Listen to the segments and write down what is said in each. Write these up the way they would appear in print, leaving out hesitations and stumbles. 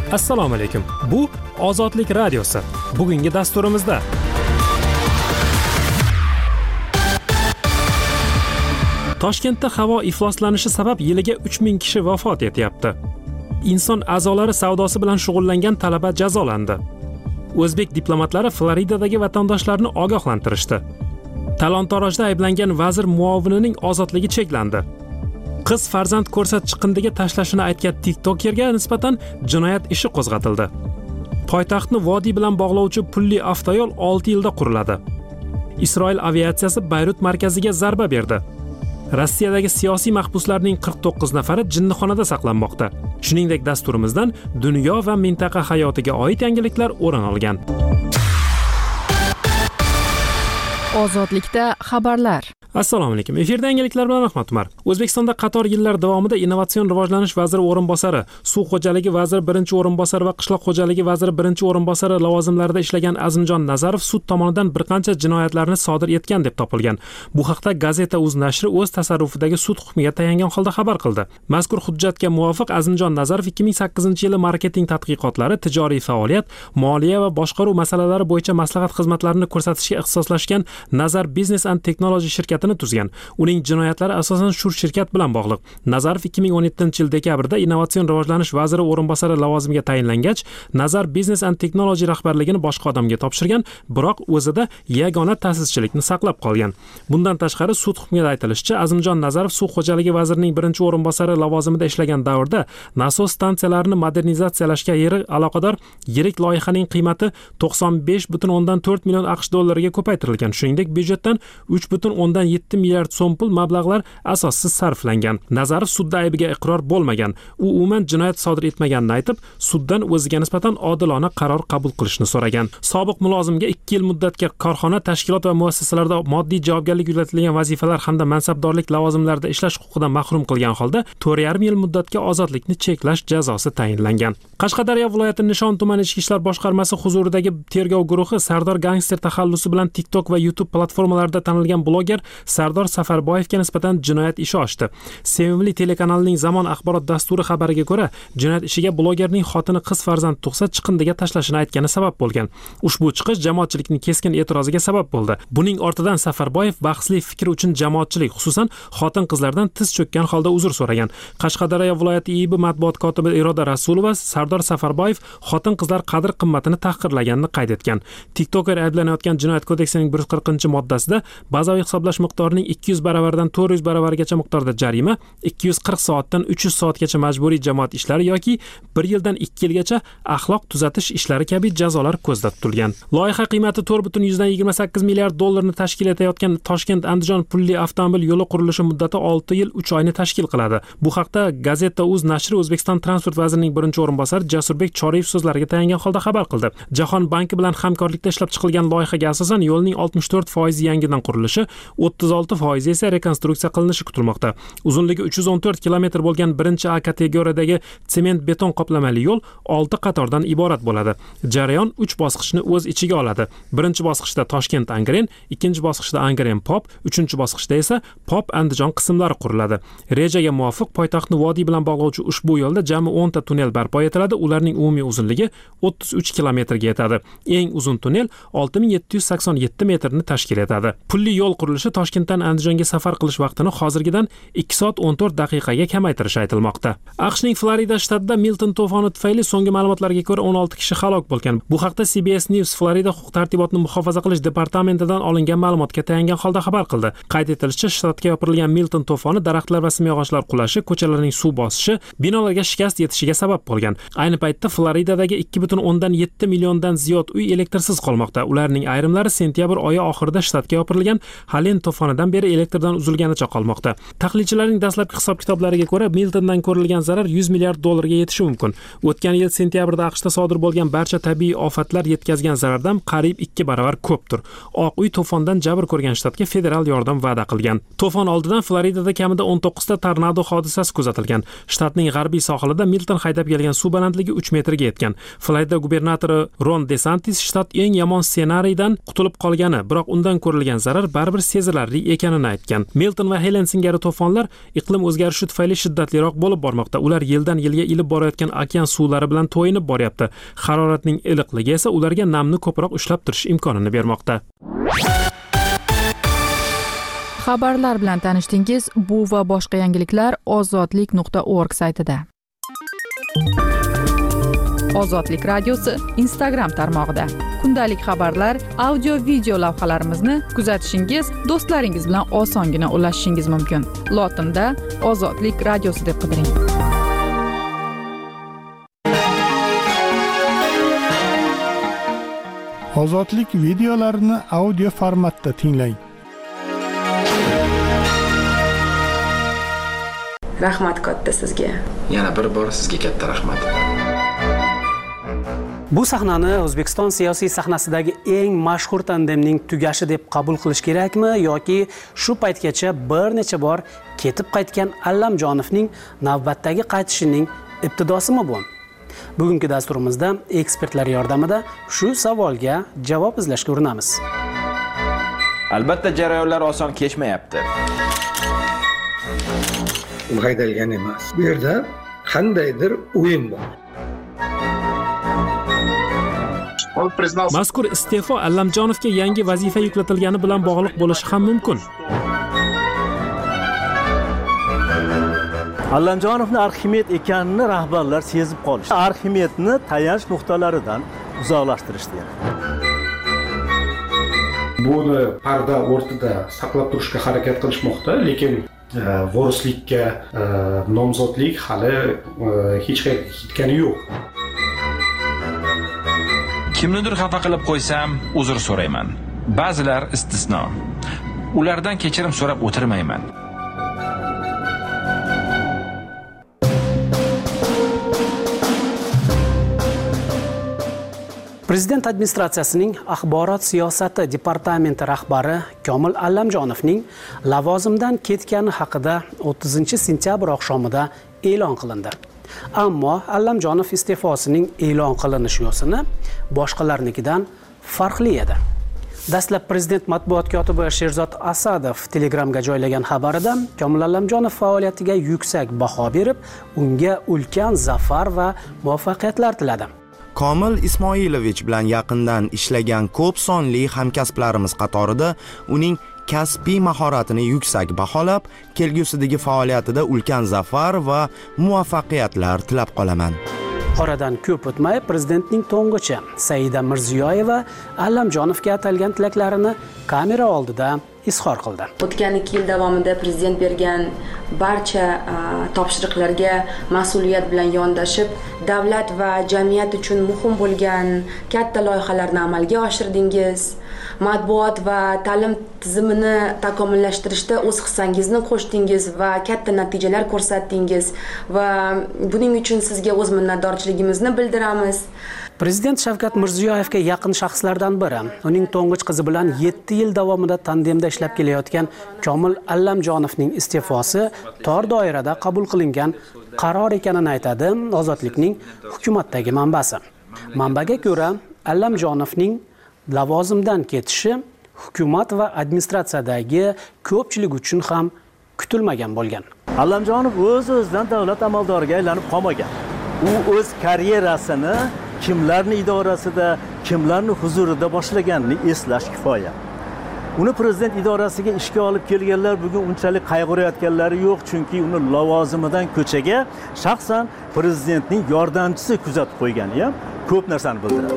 Assalomu alaykum. Bu Ozodlik radiosi. Bugungi dasturimizda Toshkentda havo ifloslanishi sabab yiliga 3000 kishi vafot etyapti. Inson a'zolari savdosi bilan shug'ullangan talaba jazolandi. O'zbek diplomatlari Floridadagi vatandoshlarni ogohlantirishdi. Talon-torojda ayblangan vazir muovinining ozodligi cheklandi. Qiz farzand ko'rsat chiqindiga tashlashini aytgan TikTokerga nisbatan jinoyat ishi qo'zg'atildi. Poytaxtni vodiy bilan bog'lovchi pulli avtoyo'l 6 yilda quriladi. Isroil aviatsiyasi Bayrut markaziga zarba berdi. Rossiyadagi siyosiy mahbuslarning 49 nafari jinnixonada saqlanmoqda. Shuningdek, dasturimizdan dunyo va mintaqa hayotiga oid yangiliklar o'rin olgan. Ozodlikda xabarlar. Assalomu alaykum. Efirda yangiliklar bilan Ahmad Umar. O'zbekistonda qator yillar davomida Innovatsion rivojlanish vaziri o'rinbosari, suv xo'jaligi vaziri birinchi o'rinbosari va qishloq xo'jaligi vaziri birinchi o'rinbosari lavozimlarida ishlagan Azimjon Nazarov sud tomonidan bir qancha jinoyatlarni sodir etgan deb topilgan. Bu haqda Gazeta.uz nashri o'z tasarrufidagi sud hukmiga tayangan holda xabar qildi. Mazkur hujjatga muvofiq Azimjon Nazarov 2008-yili marketing tadqiqotlari, tijoriy faoliyat, moliya va boshqaruv masalalari bo'yicha maslahat xizmatlarini ko'rsatishga ixtisoslashgan Nazar Business and Technology shirkatini tuzgan. Uning jinoyatlari asosan shu shirkat bilan bog'liq. Nazarov 2017-yil dekabrda Innovatsion rivojlanish vaziri o'rinbosari lavozimiga tayinlangach, Nazar Business and Technology rahbarligini boshqa odamga topshirgan, biroq o'zida yagona ta'sischilikni saqlab qolgan. Bundan tashqari sud hukmida aytilishicha, Azimjon Nazarov suv xo'jaligi vazirining birinchi o'rinbosari lavozimida ishlagan davrda nasos stansiyalarini modernizatsiyalashga aloqador yirik loyihaning qiymati 95,4 million AQSh dollariga ko'paytirilgan. Shuningdek, byudjetdan 3,7 milliard so'm pul mablag'lar asossiz sarflangan. Nazarov sudda aybiga iqror bo'lmagan. U umuman jinoyat sodir etmaganini aytib, suddan o'ziga nisbatan odilona qaror qabul qilishni so'ragan. Sobiq mulozimga 2 yil muddatga korxona, tashkilot va muassasalarda moddiy javobgarlik yuklatilgan vazifalar hamda mansabdorlik lavozimlarida ishlash huquqidan mahrum qilgan holda 4,5 yil muddatga ozodlikni cheklash jazosi tayinlangan. Qashqadaryo viloyati Nishon tumani ichki ishlar boshqarmasi huzuridagi tergov guruhi Sardor gangster taxallusi bilan TikTok va YouTube platformalarida tanilgan bloger Sardor Safarboyevga nisbatan jinoyat ishi ochdi. Sevimli telekanalining Zamon axborot dasturi xabariga ko'ra, jinoyat ishiga blogerning xotini qiz farzand tug'sa chiqindiga tashlashini aytgani sabab bo'lgan. Ushbu chiqish jamoatchilikning keskin e'tiroziga sabab bo'ldi. Buning ortidan Safarboyev bahsli fikr uchun jamoatchilik, xususan xotin-qizlardan tiz cho'kkan holda uzr so'ragan. Qashqadaryo viloyati IIB matbuot kotibi Iroda Rasulova Sardor Safarboyev xotin-qizlar qadr-qimmatini tahqirlaganini qayd etgan. TikToker ayblanayotgan Jinoyat kodeksining 140-moddasida bazaviy hisoblash miqdorining 200 baravardan 400 baravargacha miqdorda jarima, 240 soatdan 300 soatgacha majburiy jamoat ishlari yoki 1 yildan 2 yilgacha axloq tuzatish ishlari kabi jazolar ko'zda tutilgan. Loyiha qiymati 4,28 milliard dollarni tashkil etayotgan Toshkent-Andijon pulli avtomobil yo'li qurilishi muddati 6 yil 3 oyni tashkil qiladi. Bu haqda Gazeta.uz nashri O'zbekiston transport vazirining birinchi o'rinbosari Jasurbek Choriyev so'zlariga tayangan holda xabar qildi. Jahon banki bilan hamkorlikda ishlab chiqilgan loyihaga asosan yo'lning 64% yangidan qurilishi, 36% esa rekonstruksiya qilinishi kutilmoqda. Uzunligi 314 kilometr bo'lgan birinchi A kategoriyadagi sement beton qoplamali yo'l 6 qatordan iborat bo'ladi. Jarayon 3 bosqichni o'z ichiga oladi. Birinchi bosqichda Toshkent-Angren, ikkinchi bosqichda Angren-Pop, uchinchi bosqichda esa Pop-Andijon qismlari quriladi. Rejaga muvofiq poytaxtni vodiy bilan bog'lovchi ushbu yo'lda jami 10 ta tunnel barpo etiladi. Ularning umumiy uzunligi 33 kilometrga yetadi. Eng uzun tunnel 6787 metrni tashkil etadi. Pulli yo'l qurilishi Toshkentdan Andijonga safar qilish vaqtini hozirgidan 2 soat 14 daqiqaga kamaytirishi aytilmoqda. AQShning Florida shtatida Milton to'foni tufayli so'nggi ma'lumotlarga ko'ra 16 kishi halok bo'lgan. Bu haqda CBS News Florida huquq-tartibotni muhofaza qilish departamentidan olingan ma'lumotga tayangan holda xabar qildi. Qayd etilishicha, shtatga yopirilgan Milton to'foni daraxtlar va simyog'ochlar qulashi, ko'chalarning suv bosishi, binolarga shikast yetishiga sabab bo'lgan. Ayni paytda Floridadagi 2,7 milliondan ziyod uy elektrsiz qolmoqda. Ularning ayrimlari sentyabr oyi oxirida shtatga yopirilgan Halen to'fonidan beri elektrdan uzilganicha qolmoqda. Tahlilchilarning dastlabki hisob-kitoblariga ko'ra, Miltondan ko'rilgan zarar 100 milliard dollarga yetishi mumkin. O'tgan yil sentyabrda AQShda sodir bo'lgan barcha tabiiy ofatlar yetkazgan zarardan qariyb 2 baravar ko'pdir. Oq uy to'fondan jabr ko'rgan shtatga federal yordam va'da qilgan. To'fon oldidan Floridada kamida 19 ta tornado hodisasi kuzatilgan. Shtatning g'arbiy sohilida Milton haydab kelgan suv balandligi 3 metrga yetgan. Florida gubernatori Ron DeSantis shtat eng yomon ssenariydan qutulib qolgani, biroq undan ko'rilgan zarar baribir seziladi zararli ekanini aytgan. Milton va Helen singari to'fonlar iqlim o'zgarishi tufayli shiddatliroq bo'lib bormoqda. Ular yildan yilga ilib borayotgan okean suvlari bilan to'yinib boryapti. Haroratning iliqligi esa ularga namni ko'proq ushlab turish imkonini bermoqda. Xabarlar bilan tanishdingiz. Bu va boshqa yangiliklar ozodlik.org saytida. Ozodlik radiosi Instagram tarmog'ida. Kundalik xabarlar, audio, video lavhalarimizni kuzatishingiz, do'stlaringiz bilan osongina ulashishingiz mumkin. Lotinda Ozodlik radiosi deb qidiring. Ozodlik videolarini audio formatda tinglang. Rahmat katta sizga. Yana bir bor sizga katta rahmat. Bu sahnani O'zbekiston siyosiy sahnasidagi eng mashhur tandemning tugashi deb qabul qilish kerakmi yoki shu paytgacha bir necha bor ketib qaytgan Allamjonovning navbatdagi qaytishining ibtidosimi bu? Bugungi dasturimizda ekspertlar yordamida shu savolga javob izlashga urinamiz. Albatta jarayonlar oson kechmayapti. U haydalgan emas. Bu yerda qandaydir o'yin bor. Mazkur iste'fo Allamjonovga yangi vazifa yuklatilgani bilan bog'liq bo'lishi ham mumkin. Allamjonovni Arximed ekanini rahbarlar sezib qolishdi. Arximedni tayanch nuqtalaridan uzoqlashtirishdi. Buni parda o'rtada saqlab turishga harakat qilishmoqda, lekin vorislikka nomzodlik hali hech qayerga ketgani yo'q. Kimnidir xafa qilib qo'ysam, uzr so'rayman. Ba'zilar istisno. Ulardan kechirim so'rab o'tirmayman. Prezident administratsiyasining axborot siyosati departamenti rahbari Komil Allamjonovning lavozimdan ketgani haqida 30-sentyabr oqshomida e'lon qilindi. Ammo Allamjonov iste'fosining e'lon qilinish yo'sini boshqalarnikidan farqli edi. Dastlab prezident matbuot kotibi Sherzod Asadov Telegramga joylagan xabarida Komil Allamjonov faoliyatiga yuksak baho berib, unga ulkan zafar va muvaffaqiyatlar tiladi. Komil Ismoilovich bilan yaqindan ishlagan ko'p sonli hamkasblarimiz qatorida uning kasbiy mahoratini yuksak baholab, kelgusidagi faoliyatida ulkan zafar va muvaffaqiyatlar tilab qolaman. Oradan ko'p o'tmay prezidentning to'ng'ichi Saida Mirziyoyeva Allamjonovga atalgan tilaklarini kamera oldida izhor qildi. O'tgan 2 yil davomida prezident bergan barcha topshiriqlarga mas'uliyat bilan yondashib, davlat va jamiyat uchun muhim bo'lgan katta loyihalarni amalga oshirdingiz. Matbuot va ta'lim tizimini takomillashtirishda o'z hissangizni qo'shdingiz va katta natijalar ko'rsatdingiz va buning uchun sizga o'z minnatdorchiligimizni bildiramiz. Prezident Shavkat Mirziyoyevga yaqin shaxslardan biri, uning to'ng'ich qizi bilan 7 yil davomida tandemda ishlab kelayotgan Komil Allamjonovning iste'fosi tor doirada qabul qilingan qaror ekanini aytadi Ozodlikning hukumatdagi manbasi. Manbaga ko'ra, Allamjonovning lavozimdan ketishi hukumat va administratsiyadagi ko'pchilik uchun ham kutilmagan bo'lgan. Allamjonov o'z-o'zidan davlat amaldoriga aylanib qolmagan. U o'z karyerasini kimlarning idorasida, kimlarning huzurida boshlaganini eslash kifoya. Uni prezident idorasiga ishga olib kelganlar bugun unchalik qayg'urayotganlari yo'q, chunki uni lavozimidan ko'chaga shaxsan prezidentning yordamchisi kuzatib qo'ygani ham ko'p narsani bildiradi.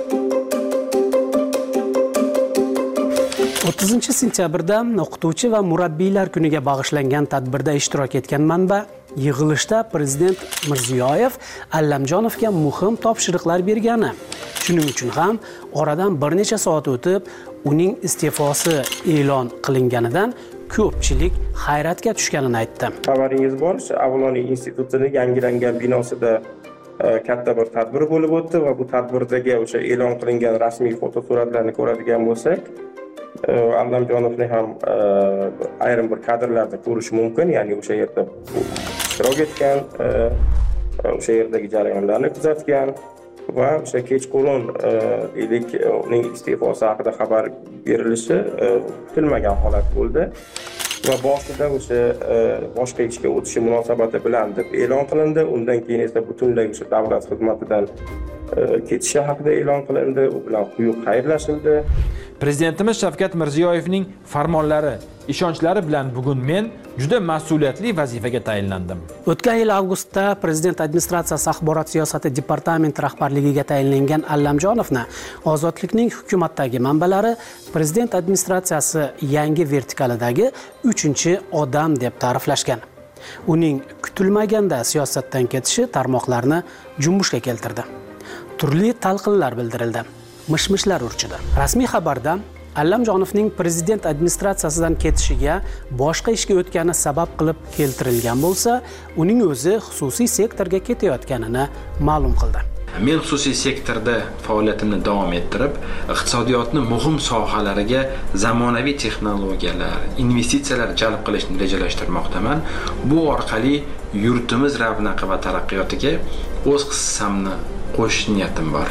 30-sentyabrda o'qituvchi va murabbiylar kuniga bag'ishlangan tadbirda ishtirok etgan manba yig'ilishda prezident Mirziyoyev Allamjonovga muhim topshiriqlar bergani. Shuning uchun ham oradan bir necha soat o'tib, uning iste'fosi e'lon qilinganidan ko'pchilik hayratga tushganini aytdi. Xabaringiz bor, Avloniy institutining yangilangan binosida katta bir tadbir bo'lib o'tdi va bu tadbirdagi o'sha e'lon qilingan rasmiy fotosuratlarni ko'radigan bo'lsak, Allamjonovni ham ayrim bir kadrlarda ko'rish mumkin, ya'ni o'sha yerda ishtirok etgan, o'sha yerdagi jarayonlarni kuzatgan va o'sha kechqurun deylik uning iste'fosi haqida xabar berilishi kutilmagan holat bo'ldi va boshida o'sha boshqa ishga o'tishi munosabati bilan deb e'lon qilindi. Undan keyin esa butunlay o'sha davlat xizmatidan ketishi haqida e'lon qilindi. U bilan quyuq xayrlashildi. Prezidentimiz Shavkat Mirziyoyevning farmonlari, ishonchlari bilan bugun men juda mas'uliyatli vazifaga tayinlandim. O'tgan yil avgustda Prezident administratsiyasi axborot siyosati departamenti rahbarligiga tayinlangan Allamjonovni Ozodlikning hukumatdagi manbalari Prezident administratsiyasi yangi vertikalidagi 3-odam deb ta'riflashgan. Uning kutilmaganda siyosatdan ketishi tarmoqlarni junbushga keltirdi. Turli talqinlar bildirildi. Mishmishlar urchidi. Rasmiy xabarda Allamjonovning prezident administratsiyasidan ketishiga boshqa ishga o'tgani sabab qilib keltirilgan bo'lsa, uning o'zi xususiy sektorga ketayotganini ma'lum qildi. Men xususiy sektorda faoliyatimni davom ettirib, iqtisodiyotni muhim sohalariga zamonaviy texnologiyalar, investitsiyalar jalb qilishni rejalashtirmoqdaman. Bu orqali yurtimiz ravnaqi va taraqqiyotiga o'z hissamni qo'shish niyatim bor.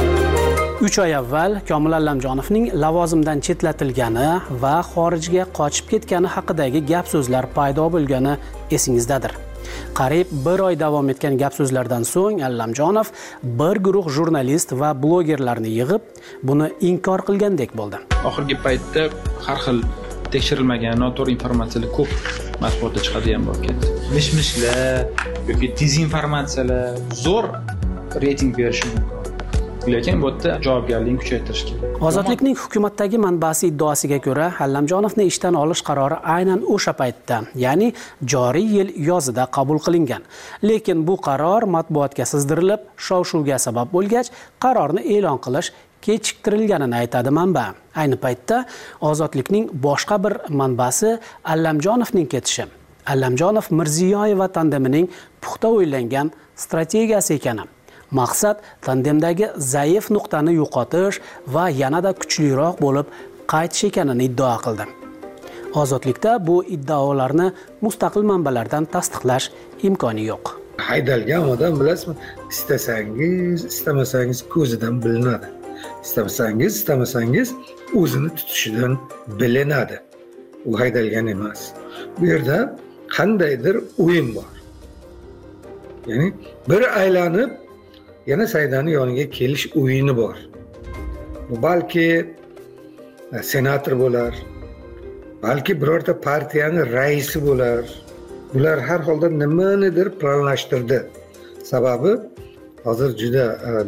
3 oy avval Komil Allamjonovning lavozimdan chetlatilgani va xorijga qochib ketgani haqidagi gap-so'zlar paydo bo'lgani esingizdadir. Qariyb 1 oy davom etgan gap-so'zlardan so'ng Allamjonov bir guruh jurnalist va blogerlarni yig'ib, buni inkor qilgandek bo'ldi. Oxirgi paytda har xil tekshirilmagan noto'g'ri informatsiyalar ko'p matbuotda chiqadigan bo'lib ketdi. Mishmishlar yoki dezinformatsiyalar zo'r reyting berishi mumkin. Lekin bu yerda javobgarlikni kuchaytirish kerak. Ozodlikning hukumatdagi manbasi iddaosiga ko'ra, Allamjonovni ishdan olish qarori aynan o'sha paytda, ya'ni joriy yil yozida qabul qilingan. Lekin bu qaror matbuotga sizdirilib, shov-shuvga sabab bo'lgach, qarorni e'lon qilish kechiktirilganini aytadi manba. Ayni paytda Ozodlikning boshqa bir manbasi Allamjonovning ketishi, Allamjonov Mirziyoyeva tandemining puxta o'ylangan strategiyasi ekani. Maqsad tandemdagi zaif nuqtani yo'qotish va yanada kuchliroq bo'lib qaytish ekanini iddao qildi. Ozodlikda bu iddaolarni mustaqil manbalardan tasdiqlash imkoni yo'q. Haydalgan odam bilasizmi, istasangiz, istamasangiz ko'zidan bilinadi. Istamasangiz o'zini tutishidan bilinadi. U haydalgan emas. Bu yerda qandaydir o'yin bor. Ya'ni bir aylanib yana Saidani yoniga kelish o'yini bor. Bu balki senator bo'lar, balki birorta partiyaning raisi bo'lar. Bular har holda nimanidir planlashtirdi. Sababi hozir juda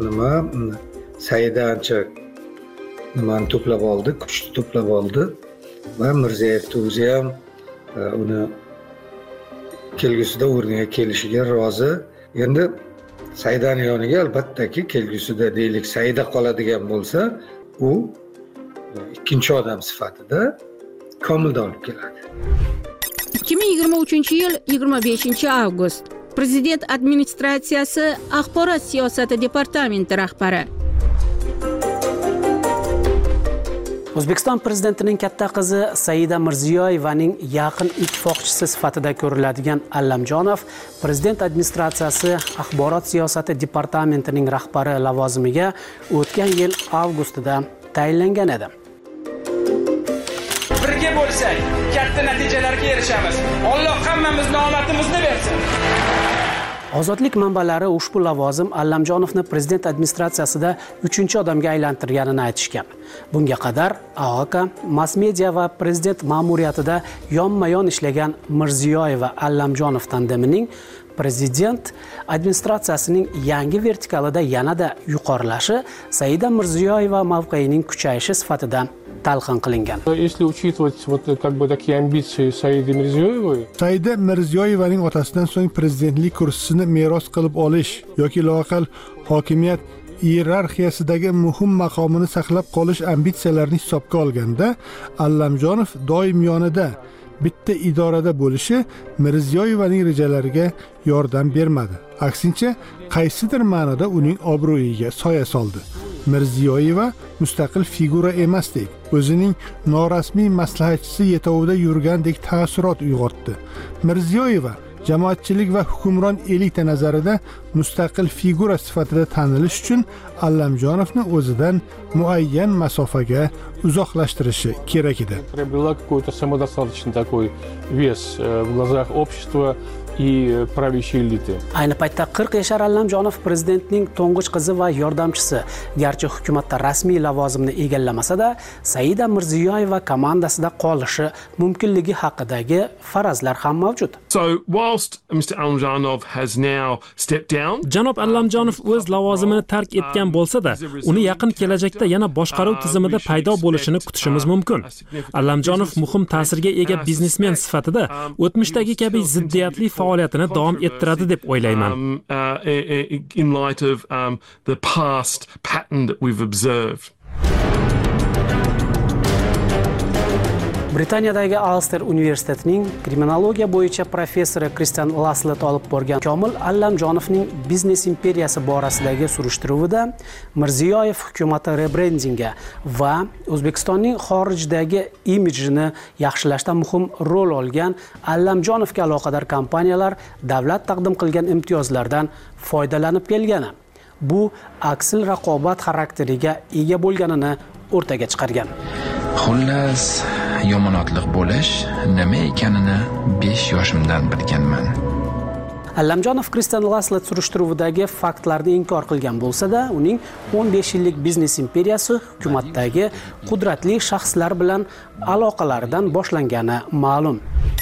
Saida ancha nimani to'plab oldi, kuchni to'plab oldi va Mirzayevni o'zi ham uni kelgusida o'rniga kelishiga rozi. Endi Saidani yoniga albattaki kelgusida deylik Saida qoladigan bo'lsa, u ikkinchi odam sifatida Komilni olib keladi. 2023-yil 25-avgust. Prezident administratsiyasi axborot siyosati departamenti rahbari. O'zbekiston prezidentining katta qizi Saida Mirziyoyevaning yaqin ittifoqchisi sifatida ko'riladigan Allamjonov prezident administratsiyasi axborot siyosati departamentining rahbari lavozimiga o'tgan yil avgustida tayinlangan edi. Birga bo'lsak, katta natijalarga erishamiz. Alloh hammamizni omadimizni bersin. Ozodlik manbalari ushbu lavozim Allamjonovni prezident administratsiyasida 3-odamga aylantirganini aytishgan. Bunga qadar AOK, mass media va prezident ma'muriyatida yonma-yon ishlagan Mirziyoyeva Allamjonov tandemining prezident administratsiyasining yangi vertikalida yanada yuqorilashi Saida Mirziyoyeva mavqeyining kuchayishi sifatida talqin qilingan. Если учитывать такие амбиции Саиды Мирзиёевой, Saida Mirziyoyevaning otasidan so'ng prezidentlik kursisini meros qilib olish yoki loaqal hokimiyat iyerarxiyasidagi muhim maqomini saqlab qolish ambitsiyalarini hisobga olganda, Allamjonov doim yonida bitta idorada bo'lishi Mirziyoyevaning rejalariga yordam bermadi. Aksincha, qaysidir ma'noda uning obro'yiga soya soldi. Mirziyoyeva mustaqil figura emasdek, o'zining norasmiy maslahatchisi yetovida yurgandek ta'ssurot uyg'otdi. Mirziyoyeva jamoatchilik va hukmron elita nazarida mustaqil figura sifatida tanilish uchun Allamjonovni o'zidan muayyan masofaga uzoqlashtirishi kerak edi. Приобрела какой-то самодостаточный такой вес в глазах общества и правящей элиты. Ayni paytda 40 yashar Allamjonov prezidentning to'ng'ich qizi va yordamchisi. Garchi hukumatda rasmiy lavozimni egallamasa-da, Saida Mirziyoyeva komandasida qolishi mumkinligi haqidagi farazlar ham mavjud. So whilst Mr. Allamjonov has now stepped down, Janob Allamjonov o'z lavozimini tark etgan bo'lsa-da, uni yaqin kelajakda yana boshqaruv tizimida paydo bo'lishini kutishimiz mumkin. Allamjonov muhim ta'sirga ega biznesmen sifatida o'tmishdagi kabi ziddiyatli faoliyatini davom ettiradi deb o'ylayman. In light of the past pattern that we've observed. Britaniyadagi Ulster universitetining kriminologiya bo'yicha professori Kristian Laslet olib borgan Komil Allamjonovning biznes imperiyasi borasidagi surishtiruvida Mirziyoyev hukumati rebrendinga va O'zbekistonning xorijdagi imijini yaxshilashda muhim rol olgan Allamjonovga aloqador kompaniyalar davlat taqdim qilgan imtiyozlardan foydalanib kelgani, bu aksil raqobat xarakteriga ega bo'lganini o'rtaga chiqargan. Xullas, yomonotliq bo'lish nima ekanini 5 yoshimdan bilganman. Allamjonov Kristian Laslet surishtiruvidagi faktlarni inkor qilgan bo'lsa-da, uning 15 yillik biznes imperiyasi hukumatdagi qudratli shaxslar bilan aloqalaridan boshlangani ma'lum.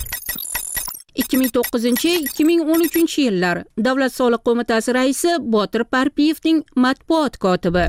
2009-2013 yillar Davlat soliq qo'mitasi raisi Botir Parpiyevning matbuot kotibi.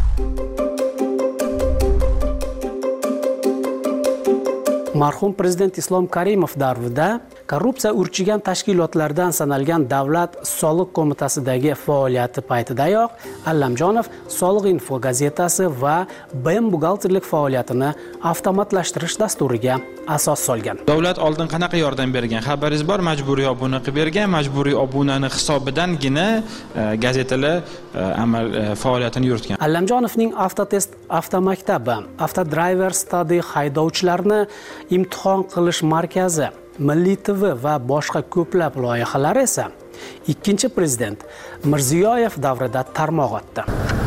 Marhum prezident Islom Karimov davrida korrupsiya urchigan tashkilotlardan sanalgan Davlat soliq qo'mitasidagi faoliyati paytidayoq Allamjonov Soliq info gazetasi va BM buxgalterlik faoliyatini avtomatlashtirish dasturiga asos solgan. Davlat oldin qanaqa yordam bergan? Xabaringiz bor, majburiy obuna qilib bergan, majburiy obunani hisobidangina gazetalar amal faoliyatini yuritgan. Allamjonovning Avtotest avtomaktabi, Avtodriver Study haydovchilarni imtihon qilish markazi, Milliy TV va boshqa ko'plab loyihalar esa ikkinchi prezident Mirziyoyev davrida tarmoq otdi.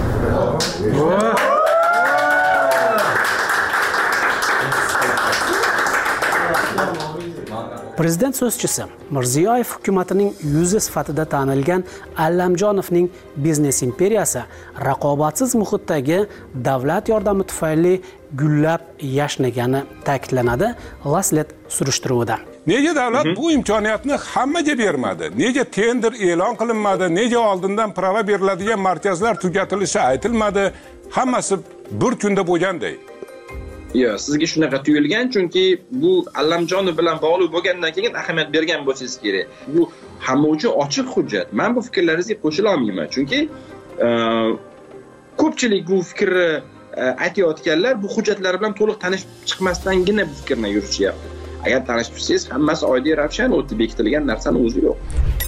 Prezident so'zchisi Mirziyoyev hukumatining yuzi sifatida tanilgan Allamjonovning biznes imperiyasi raqobatsiz muhitdagi davlat yordami tufayli gullab yashnagani ta'kidlanadi Laslet surishtiruvida. Nega davlat bu imkoniyatni hammaga bermadi? Nega tender e'lon qilinmadi? Nega oldindan prava beriladigan markazlar tugatilishi aytilmadi? Hammasi bir kunda bo'lganday. Yo'q, sizga shunaqa tuyulgan, chunki bu Allamjonov bilan bog'liq bo'lgandan keyin ahamiyat bergan bo'lsangiz kerak. Bu hamma uchun ochiq hujjat. Men bu fikrlaringizga qo'shila olmayman, chunki ko'pchilik bu fikrni aytayotganlar bu hujjatlar bilan to'liq tanishib chiqmasdangina bu fikrni yurishyapti. Agar tanishib tursangiz, hammasi oddiy ravshan o'tib bekitilgan narsani o'zi yo'q.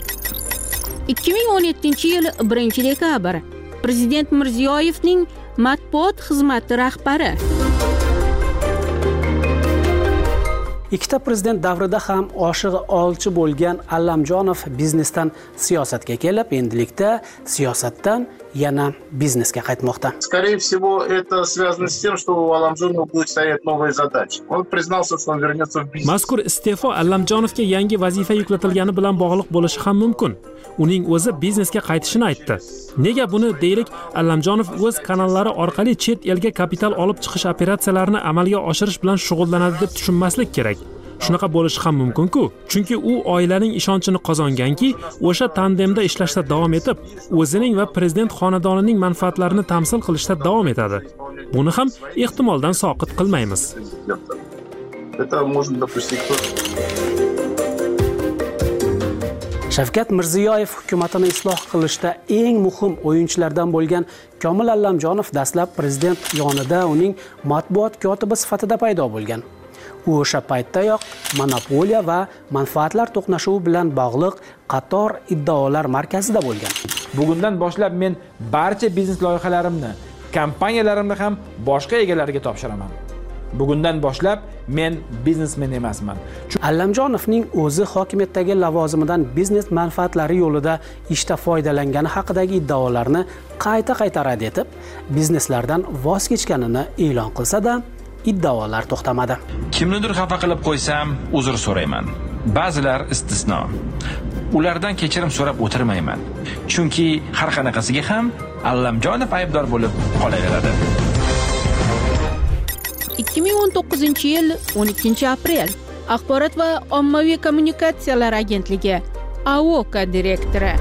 2017-yil 1-dekabr Prezident Mirziyoyevning matbuot xizmati rahbari. Ikkita prezident davrida ham oshig'i olchi bo'lgan Allamjonov biznesdan siyosatga kelib, endilikda siyosatdan yana biznesga qaytmoqda. Скорее всего, это связано с тем, что у Алламжонова будет стоять новые задачи. Он признался, что он вернется в бизнес. Mazkur iste'fo Allamjonovga yangi vazifa yuklatilgani bilan bog'liq bo'lishi ham mumkin. Uning o'zi biznesga qaytishini aytdi. Nega buni deylik, Allamjonov o'z kanallari orqali chet elga kapital olib chiqish operatsiyalarini amalga oshirish bilan shug'ullanadi deb tushunmaslik kerak. Shunaqa bo'lishi ham mumkin-ku, chunki u oilaning ishonchini qozonganki, o'sha tandemda ishlashda davom etib, o'zining va prezident xonadonining manfaatlarini tamsil qilishda davom etadi. Buni ham ehtimoldan soqit qilmaymiz. Это можно допустить. Shavkat Mirziyoyev hukumatini isloh qilishda eng muhim o'yinchilardan bo'lgan Komil Allamjonov dastlab prezident yonida uning matbuot kotibi sifatida paydo bo'lgan. U o'sha paytdayoq monopoliya va manfaatlar to'qnashuvi bilan bog'liq qator iddaolar markazida bo'lgan. Bugundan boshlab men barcha biznes loyihalarimni, kompaniyalarimni ham boshqa egalariga topshiraman. bugundan boshlab men biznesmen emasman. Allamjonovning o'zi hokimiyatdagi lavozimidan biznes manfaatlari yo'lida ishda foydalangani haqidagi iddaolarni qayta rad etib, bizneslardan voz kechganini e'lon qilsa-da, iddaolar to'xtamadi. Kimnidir xafa qilib qo'ysam, uzr so'rayman. Ba'zilar istisno. Ulardan kechirim so'rab o'tirmayman. Chunki har qanaqasiga ham Allamjonov aybdor bo'lib qolaveradi. 2019-yil 12-aprel Axborot va ommaviy kommunikatsiyalar agentligi AOKA direktori.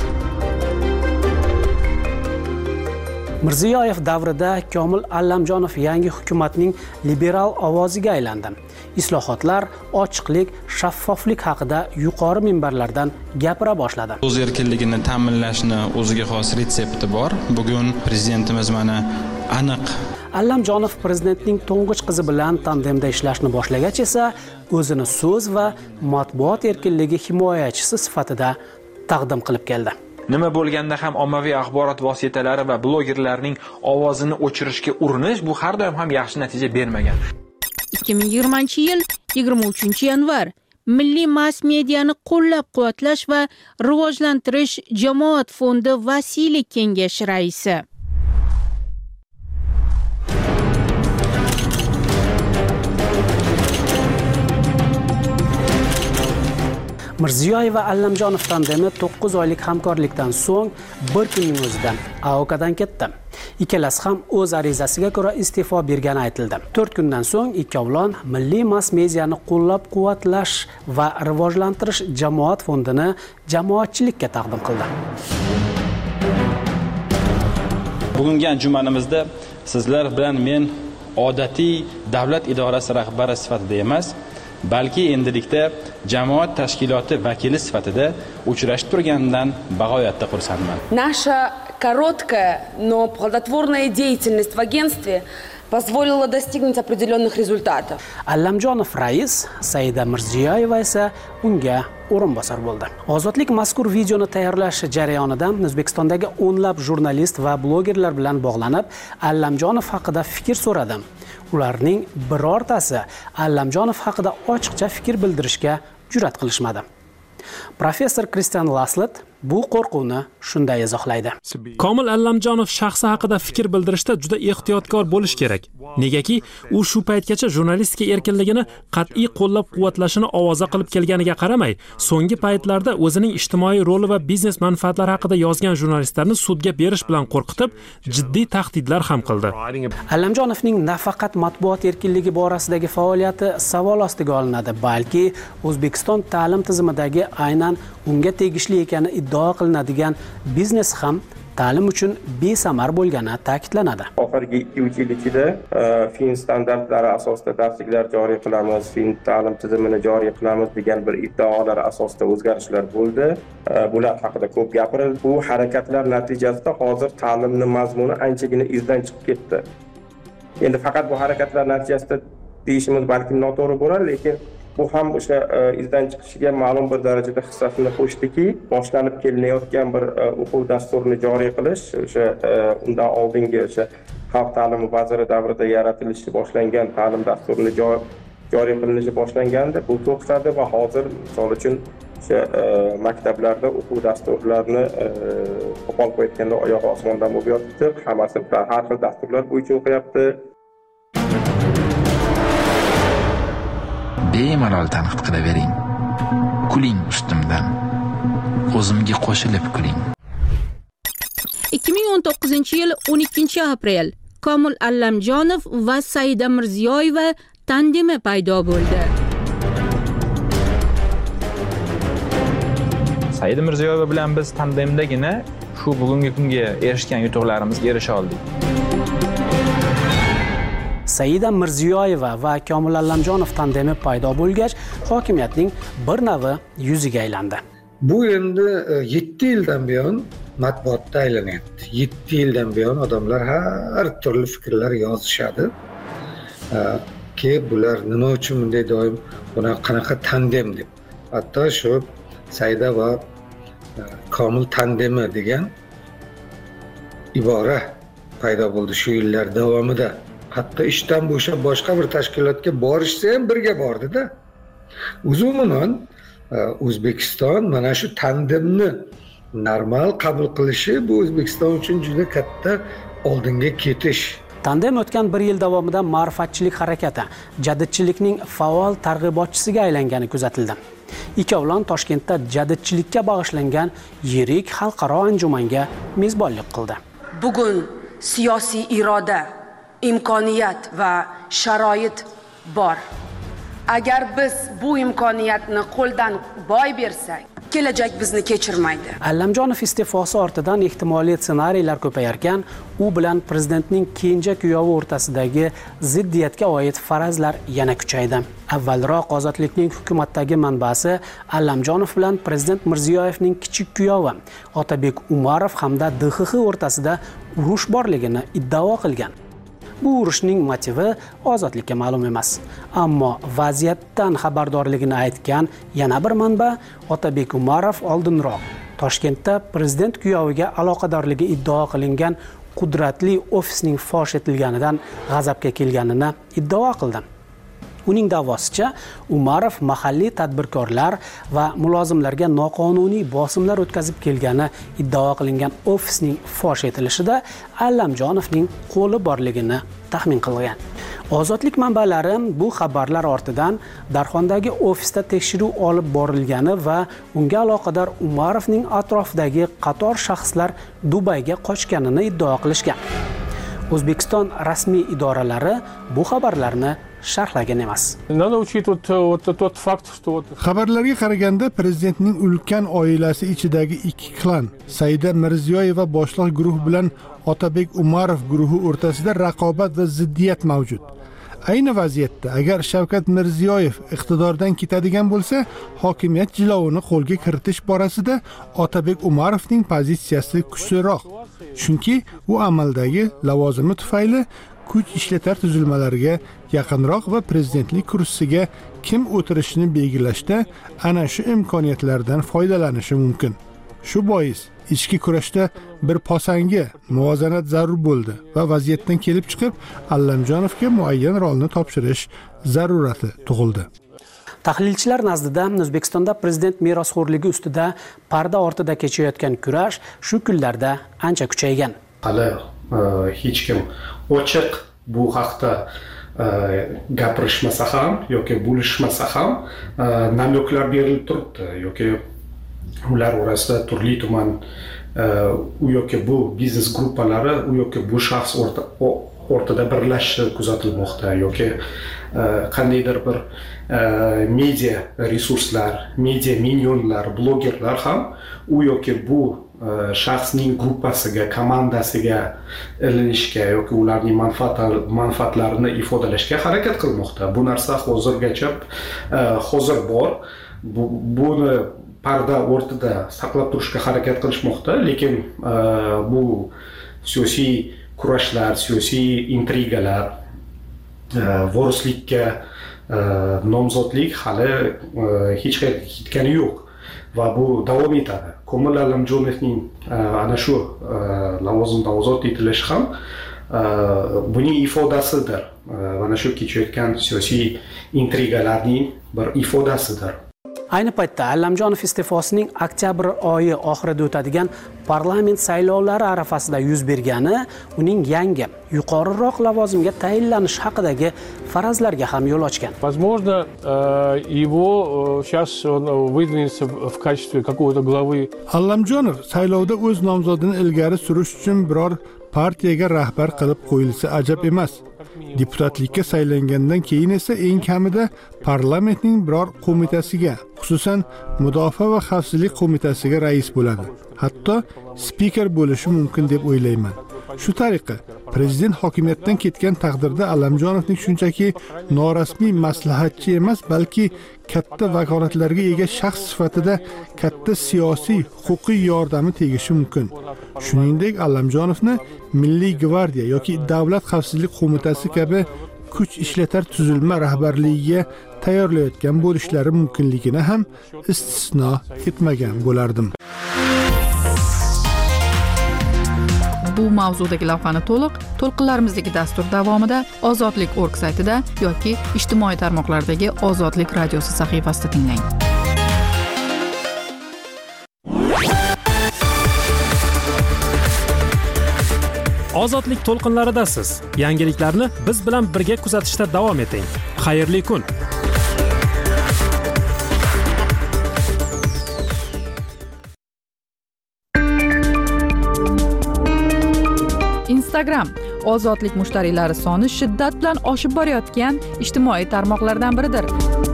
Mirziyoyev davrida Komil Allamjonov yangi hukumatning liberal ovoziga aylandi. Islohotlar, ochiqlik, shaffoflik haqida yuqori minbarlardan gapira boshladi. O'z erkinligini ta'minlashni o'ziga xos retsepti bor. Bugun prezidentimiz mana aniq. Allamjonov prezidentning to'ng'ich qizi bilan tandemda ishlashni boshlagach esa o'zini so'z va matbuot erkinligi himoyachisi sifatida taqdim qilib keldi. Nima bo'lganda ham ommaviy axborot vositalari va blogerlarning ovozini o'chirishga urinish bu har doim ham yaxshi natija bermagan. 2020-yil 23-yanvar Milliy mass mediani qo'llab-quvvatlash va rivojlantirish jamoat fondi vasiylik kengashi raisi. Mirziyoyev va Allamjonov tandemi 9 oylik hamkorlikdan so'ng bir kunning o'zida AOKadan ketdi. Ikkalasi ham o'z arizasiga ko'ra iste'fo bergani aytildi. 4 kundan so'ng ikkovlon Milliy mass mediani qo'llab-quvvatlash va rivojlantirish jamoat fondini jamoatchilikka taqdim qildi. Bugungi anjumanimizda sizlar bilan men odatiy davlat idorasi rahbari sifatida emas, balki endilikda jamoat tashkiloti vakili sifatida uchrashib turganidan bag'oyatda xursandman. Наша короткая, но плодотворная деятельность в агентстве позволила достигнуть определенных результатов. Allamjonov rais, Saida Mirziyoyeva esa unga o'rinbosar bo'ldi. Ozodlik mazkur videoni tayyorlash jarayonida O'zbekistondagi o'nlab jurnalist va blogerlar bilan bog'lanib, Allamjonov haqida fikr so'radim. Ularning birortasi Allamjonov haqida ochiqcha fikr bildirishga jur'at qilishmadi. Professor Christian Laslet bu qo'rquvni shunday izohlaydi. Komil Allamjonov shaxsi haqida fikr bildirishda juda ehtiyotkor bo'lish kerak. Negaki, u shu paytgacha jurnalistika erkinligini qat'iy qo'llab-quvvatlashini ovoza qilib kelganiga qaramay, so'nggi paytlarda o'zining ijtimoiy roli va biznes manfaatlari haqida yozgan jurnalistlarni sudga berish bilan qo'rqitib, jiddiy tahdidlar ham qildi. Allamjonovning nafaqat matbuot erkinligi borasidagi faoliyati savol ostiga olinadi, balki O'zbekiston ta'lim tizimidagi aynan unga tegishli ekani iddao qilinadigan biznes ham ta'lim uchun besamar bo'lgani ta'kidlanadi. Oxirgi 2-3 yil ichida fin standartlari asosida darsliklar joriy qilamiz, fin ta'lim tizimini joriy qilamiz degan bir iddaolar asosida o'zgarishlar bo'ldi. Bular haqida ko'p gapirildi. Bu harakatlar natijasida hozir ta'limning mazmuni anchagina izdan chiqib ketdi. Endi faqat bu harakatlar natijasida deyishimiz balki noto'g'ri bo'lar, lekin bu ham o'sha izdan chiqishiga ma'lum bir darajada hissasini qo'shdiki, boshlanib kelinayotgan bir o'quv dasturini joriy qilish, o'sha undan oldingi o'sha xalq ta'limi vaziri davrida yaratilishi boshlangan ta'lim dasturini joriy qilinishi boshlanganda bu to'xtadi va hozir misol uchun o'sha maktablarda o'quv dasturlarini qo'pol qo'yayotganda oyog'i osmondan bo'lib yotibdi, hammasi har xil dasturlar bo'yicha o'qiyapti. Bemalol tanqid qilavering. Kuling ustimdan. O'zimga qo'shilib kuling. 2019-yil 12-aprel Komil Allamjonov va Saida Mirziyoyeva tandemi paydo bo'ldi. Saida Mirziyoyeva bilan biz tandemdagina shu bugungi kunga erishgan yutuqlarimizga erisha oldik. Saida Mirziyoyeva va Komil Allamjonov tandemi paydo bo'lgach, hokimiyatning bir navi yuziga aylandi. Bu endi 7 yildan buyon matbuotda aylanyapti. 7 yildan buyon odamlar har turli fikrlar yozishadi. Ki bular nima uchun bunday doim buni qanaqa tandem deb. Hatto shu Saida va Komil tandemi degan ibora paydo bo'ldi shu yillar davomida. hatto ishdan bo'shab boshqa bir tashkilotga borishsa ham birga bordi-da. Umuman O'zbekiston mana shu tandemni normal qabul qilishi bu O'zbekiston uchun juda katta oldinga ketish. Tandem o'tgan 1 yil davomida ma'rifatchilik harakati jadidchilikning faol targ'ibotchisiga aylangani kuzatildi. Ikkovlon Toshkentda jadidchilikka bag'ishlangan yirik xalqaro anjumanga mezbonlik qildi. Bugun siyosiy iroda, imkoniyat va sharoit bor. Agar biz bu imkoniyatni qo'ldan boy bersak, kelajak bizni kechirmaydi. Allamjonov iste'fosi ortidan ehtimoliy ssenariylar ko'payarkan, u bilan prezidentning kenja kuyovi o'rtasidagi ziddiyatga oid farazlar yana kuchaydi. Avvalroq Ozodlikning hukumatdagi manbasi Allamjonov bilan prezident Mirziyoyevning kichik kuyovi Otabek Umarov hamda DXX o'rtasida urush borligini iddao qilgan. Bu urushning motivi Ozodlikka ma'lum emas. Ammo vaziyatdan xabardorligini aytgan yana bir manba Otabek Umarov oldinroq Toshkentda prezident kuyoviga aloqadorligi iddao qilingan qudratli ofisning fosh etilganidan g'azabga kelganini iddao qildi. Uning da'vosicha, Umarov mahalliy tadbirkorlar va mulozimlarga noqonuniy bosimlar o'tkazib kelgani iddao qilingan ofisning fosh etilishida Allamjonovning qo'li borligini taxmin qilgan. Ozodlik manbalari bu xabarlar ortidan Darxondagi ofisda tekshiruv olib borilgani va unga aloqador Umarovning atrofidagi qator shaxslar Dubayga qochganini iddao qilishgan. O'zbekiston rasmiy idoralari bu xabarlarni sharhlagan emas. Надо учитывать тот факт, что Xabarlarga qaraganda prezidentning ulkan oilasi ichidagi ikki klan, Saida Mirziyoyeva boshliq guruh bilan Otabek Umarov guruhi o'rtasida raqobat va ziddiyat mavjud. Ayni vaziyatda agar Shavkat Mirziyoyev iqtidordan ketadigan bo'lsa, hokimiyat jilovini qo'lga kiritish borasida Otabek Umarovning pozitsiyasi kuchliroq. Chunki u amaldagi lavozimi tufayli kuch ishlatar tuzilmalariga yaqinroq va prezidentlik kursisiga kim o'tirishini belgilashda ana shu imkoniyatlardan foydalanishi mumkin. Shu bois ichki kurashda bir posanga muvozanat zarur bo'ldi va vaziyatdan kelib chiqib Allamjonovga muayyan rolni topshirish zarurati tug'ildi. Tahlilchilar nazdida O'zbekistonda prezident merosxo'rligi ustida parda ortida kechayotgan kurash shu kunlarda ancha kuchaygan. Hali hech kim ochiq bu haqda gapirishmasa ham yoki bo'lishmasa ham namyoklar berilib turibdi yoki ular orasida turli tuman u yoki bu biznes gruppalari u yoki bu shaxs o'rtada birlashishi kuzatilmoqda yoki qandaydir bir media resurslar, media minyonlar, blogerlar ham u yoki bu shaxsning gruppasiga, komandasiga ilinishga yoki ularning manfaatlarini ifodalashga harakat qilmoqda. Bu narsa hozir bor. Buni parda o'rtada saqlab turishga harakat qilishmoqda, lekin bu siyosiy kurashlar, siyosiy intrigalar, vorislikka nomzodlik hali hech qayerga ketgani yo'q va bu davom etadi. Komil Allamjonovning ana shu lavozimda ozod etilishi ham buning ifodasidir. Mana shu kechayotgan siyosiy intrigalarning bir ifodasidir. Ayni paytda Allamjonov iste'fosining oktyabr oyi oxirida o'tadigan parlament saylovlari arafasida yuz bergani uning yangi, yuqoriroq lavozimga tayinlanish haqidagi farazlarga ham yo'l ochgan. Возможно, его сейчас он выдвинется в качестве какого-то главы. Allamjonov saylovda o'z nomzodini ilgari surish uchun biror partiyaga rahbar qilib qo'yilsa ajab emas. Deputatlikka saylangandan keyin esa eng kamida parlamentning biror qo'mitasiga, xususan Mudofaa va xavfsizlik qo'mitasiga rais bo'ladi. Hatto spiker bo'lishi mumkin deb o'ylayman. Shu tariqa prezident hokimiyatdan ketgan taqdirda Allamjonovning shunchaki norasmiy maslahatchi emas, balki katta vakolatlarga ega shaxs sifatida katta siyosiy, huquqiy yordami tegishi mumkin. Shuningdek, Allamjonovni Milliy gvardiya yoki Davlat xavfsizlik qo'mitasi kabi kuch ishlatar tuzilma rahbarligiga tayyorlayotgan bo'lishlari mumkinligini ham istisno etmagan bo'lardim. bu mavzudagi lavhani to'lqinlarimizdagi dastur davomida ozodlik.org saytida yoki ijtimoiy tarmoqlardagi Ozodlik radiosi sahifasida tinglang. Ozodlik to'lqinlaridasiz. Yangiliklarni biz bilan birga kuzatishda davom eting. Xayrli kun. Instagram ozodlik mushtariylari soni shiddat bilan oshib borayotgan ijtimoiy tarmoqlardan biridir.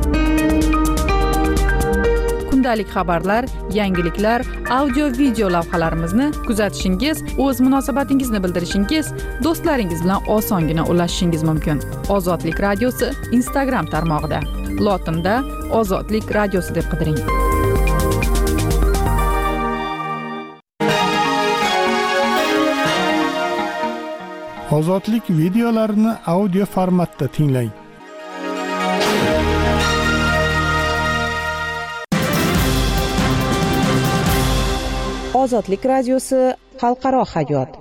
Kundalik xabarlar, yangiliklar, audio-video lavhalarimizni kuzatishingiz, o'z munosabatingizni bildirishingiz, do'stlaringiz bilan osongina ulashishingiz mumkin. Ozodlik radiosi Instagram tarmog'ida. Lotinda Ozodlik radiosi deb qidiring. Ozodlik videolarini audio formatda tinglang. Ozodlik radiosi xalqaro hayot.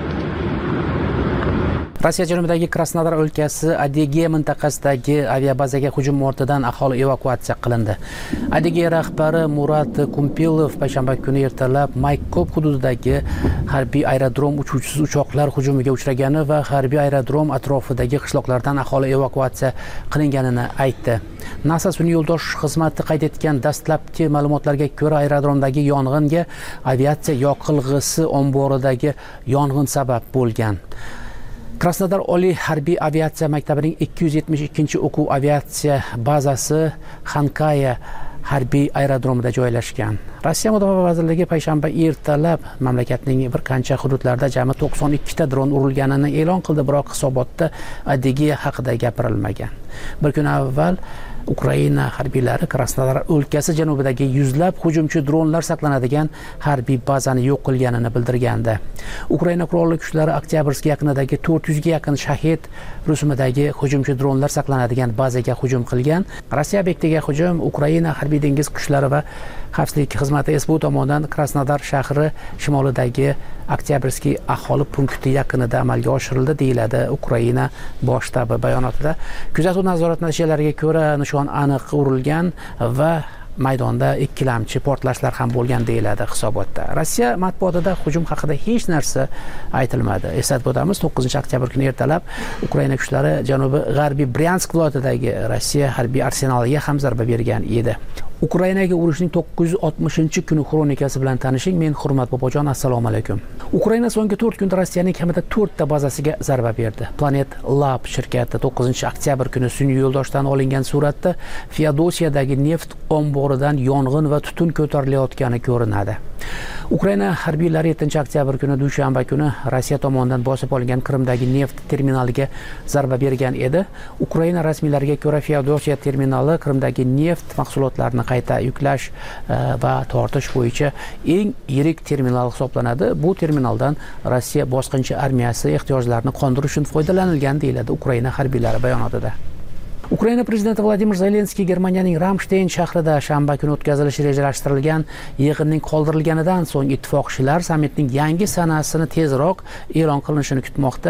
Rossiya janubidagi Krasnodar o'lkasi Adygea mintaqasidagi aviabazaga hujum ortidan aholi evakuatsiya qilindi. Adygea rahbari Murat Kumpilov payshanba kuni ertalab Maykop hududidagi harbiy aerodrom uchuvchisiz uchoqlar hujumiga uchragani va harbiy aerodrom atrofidagi qishloqlardan aholi evakuatsiya qilinganini aytdi. NASA sun'iy yo'ldosh xizmati qayd etgan dastlabki ma'lumotlarga ko'ra, aerodromdagi yong'inga aviatsiya yoqilg'isi omboridagi yong'in sabab bo'lgan. Krasnodar Oliy harbiy aviatsiya maktabining 272 o'quv aviatsiya bazasi Xankaya harbiy aerodromida joylashgan. Rossiya Mudofaa vazirligi payshanba ertalab mamlakatning bir qancha hududlarida jami 92 ta dron urilganini e'lon qildi, biroq hisobotda Adygea haqida gapirilmagan. Bir kun avval Ukraina harbiylari Krasnodar o'lkasi janubidagi yuzlab hujumchi dronlar saqlanadigan harbiy bazani yo'q qilganini bildirgandi. Ukraina qurolli kuchlari Oktyabrsk yaqinidagi 400 ga yaqin shahid rusumidagi hujumchi dronlar saqlanadigan bazaga hujum qilgan. Rossiya ob'ektiga hujum Ukraina harbiy dengiz kuchlari va xavfsizlik xizmati SBU tomonidan Krasnodar shahri shimolidagi Oktyabrskiy aholi punkti yaqinida amalga oshirildi, deyiladi Ukraina bosh shtabi bayonotida. Kuzatuv nazorati natijalariga ko'ra nishon aniq urilgan va maydonda ikkilamchi portlashlar ham bo'lgan, deyiladi hisobotda. Rossiya matbuotida hujum haqida hech narsa aytilmadi. Eslatib o'tamiz, 9 oktyabr kuni ertalab Ukraina kuchlari janubiy g'arbiy Bryansk viloyatidagi Rossiya harbiy arsenaliga ham zarba bergan edi. Ukrainaga urushning 960-kuni kronikasi bilan tanishing. Men Hurmat Bobojon, assalomu alaykum. Ukraina so'nggi 4 kunda Rossiyaning kamida 4 ta bazasiga zarba berdi. Planet Lab shirkati 9 oktyabr kuni sun'iy yo'ldoshdan olingan suratda Feodosiyadagi neft omboridan yong'in va tutun ko'tarilayotgani ko'rinadi. Ukraina harbiylari 7 oktyabr kuni dushanba kuni Rossiya tomonidan bosib olingan Qrimdagi neft terminaliga zarba bergan edi. Ukraina rasmiylariga ko'ra, Feodosiya terminali Qrimdagi neft mahsulotlarini qayta yuklash va tortish bo'yicha eng yirik terminal hisoblanadi. Bu terminaldan Rossiya bosqinchi armiyasi ehtiyojlarini qondirish uchun foydalanilgan, deyiladi Ukraina harbiylari bayonotida. Ukraina prezidenti Vladimir Zelenskiy Germaniyaning Ramstein shahrida shanba kuni o'tkazilishi rejalashtirilgan yig'inning qoldirilganidan so'ng ittifoqchilar sammitning yangi sanasini tezroq e'lon qilinishini kutmoqda.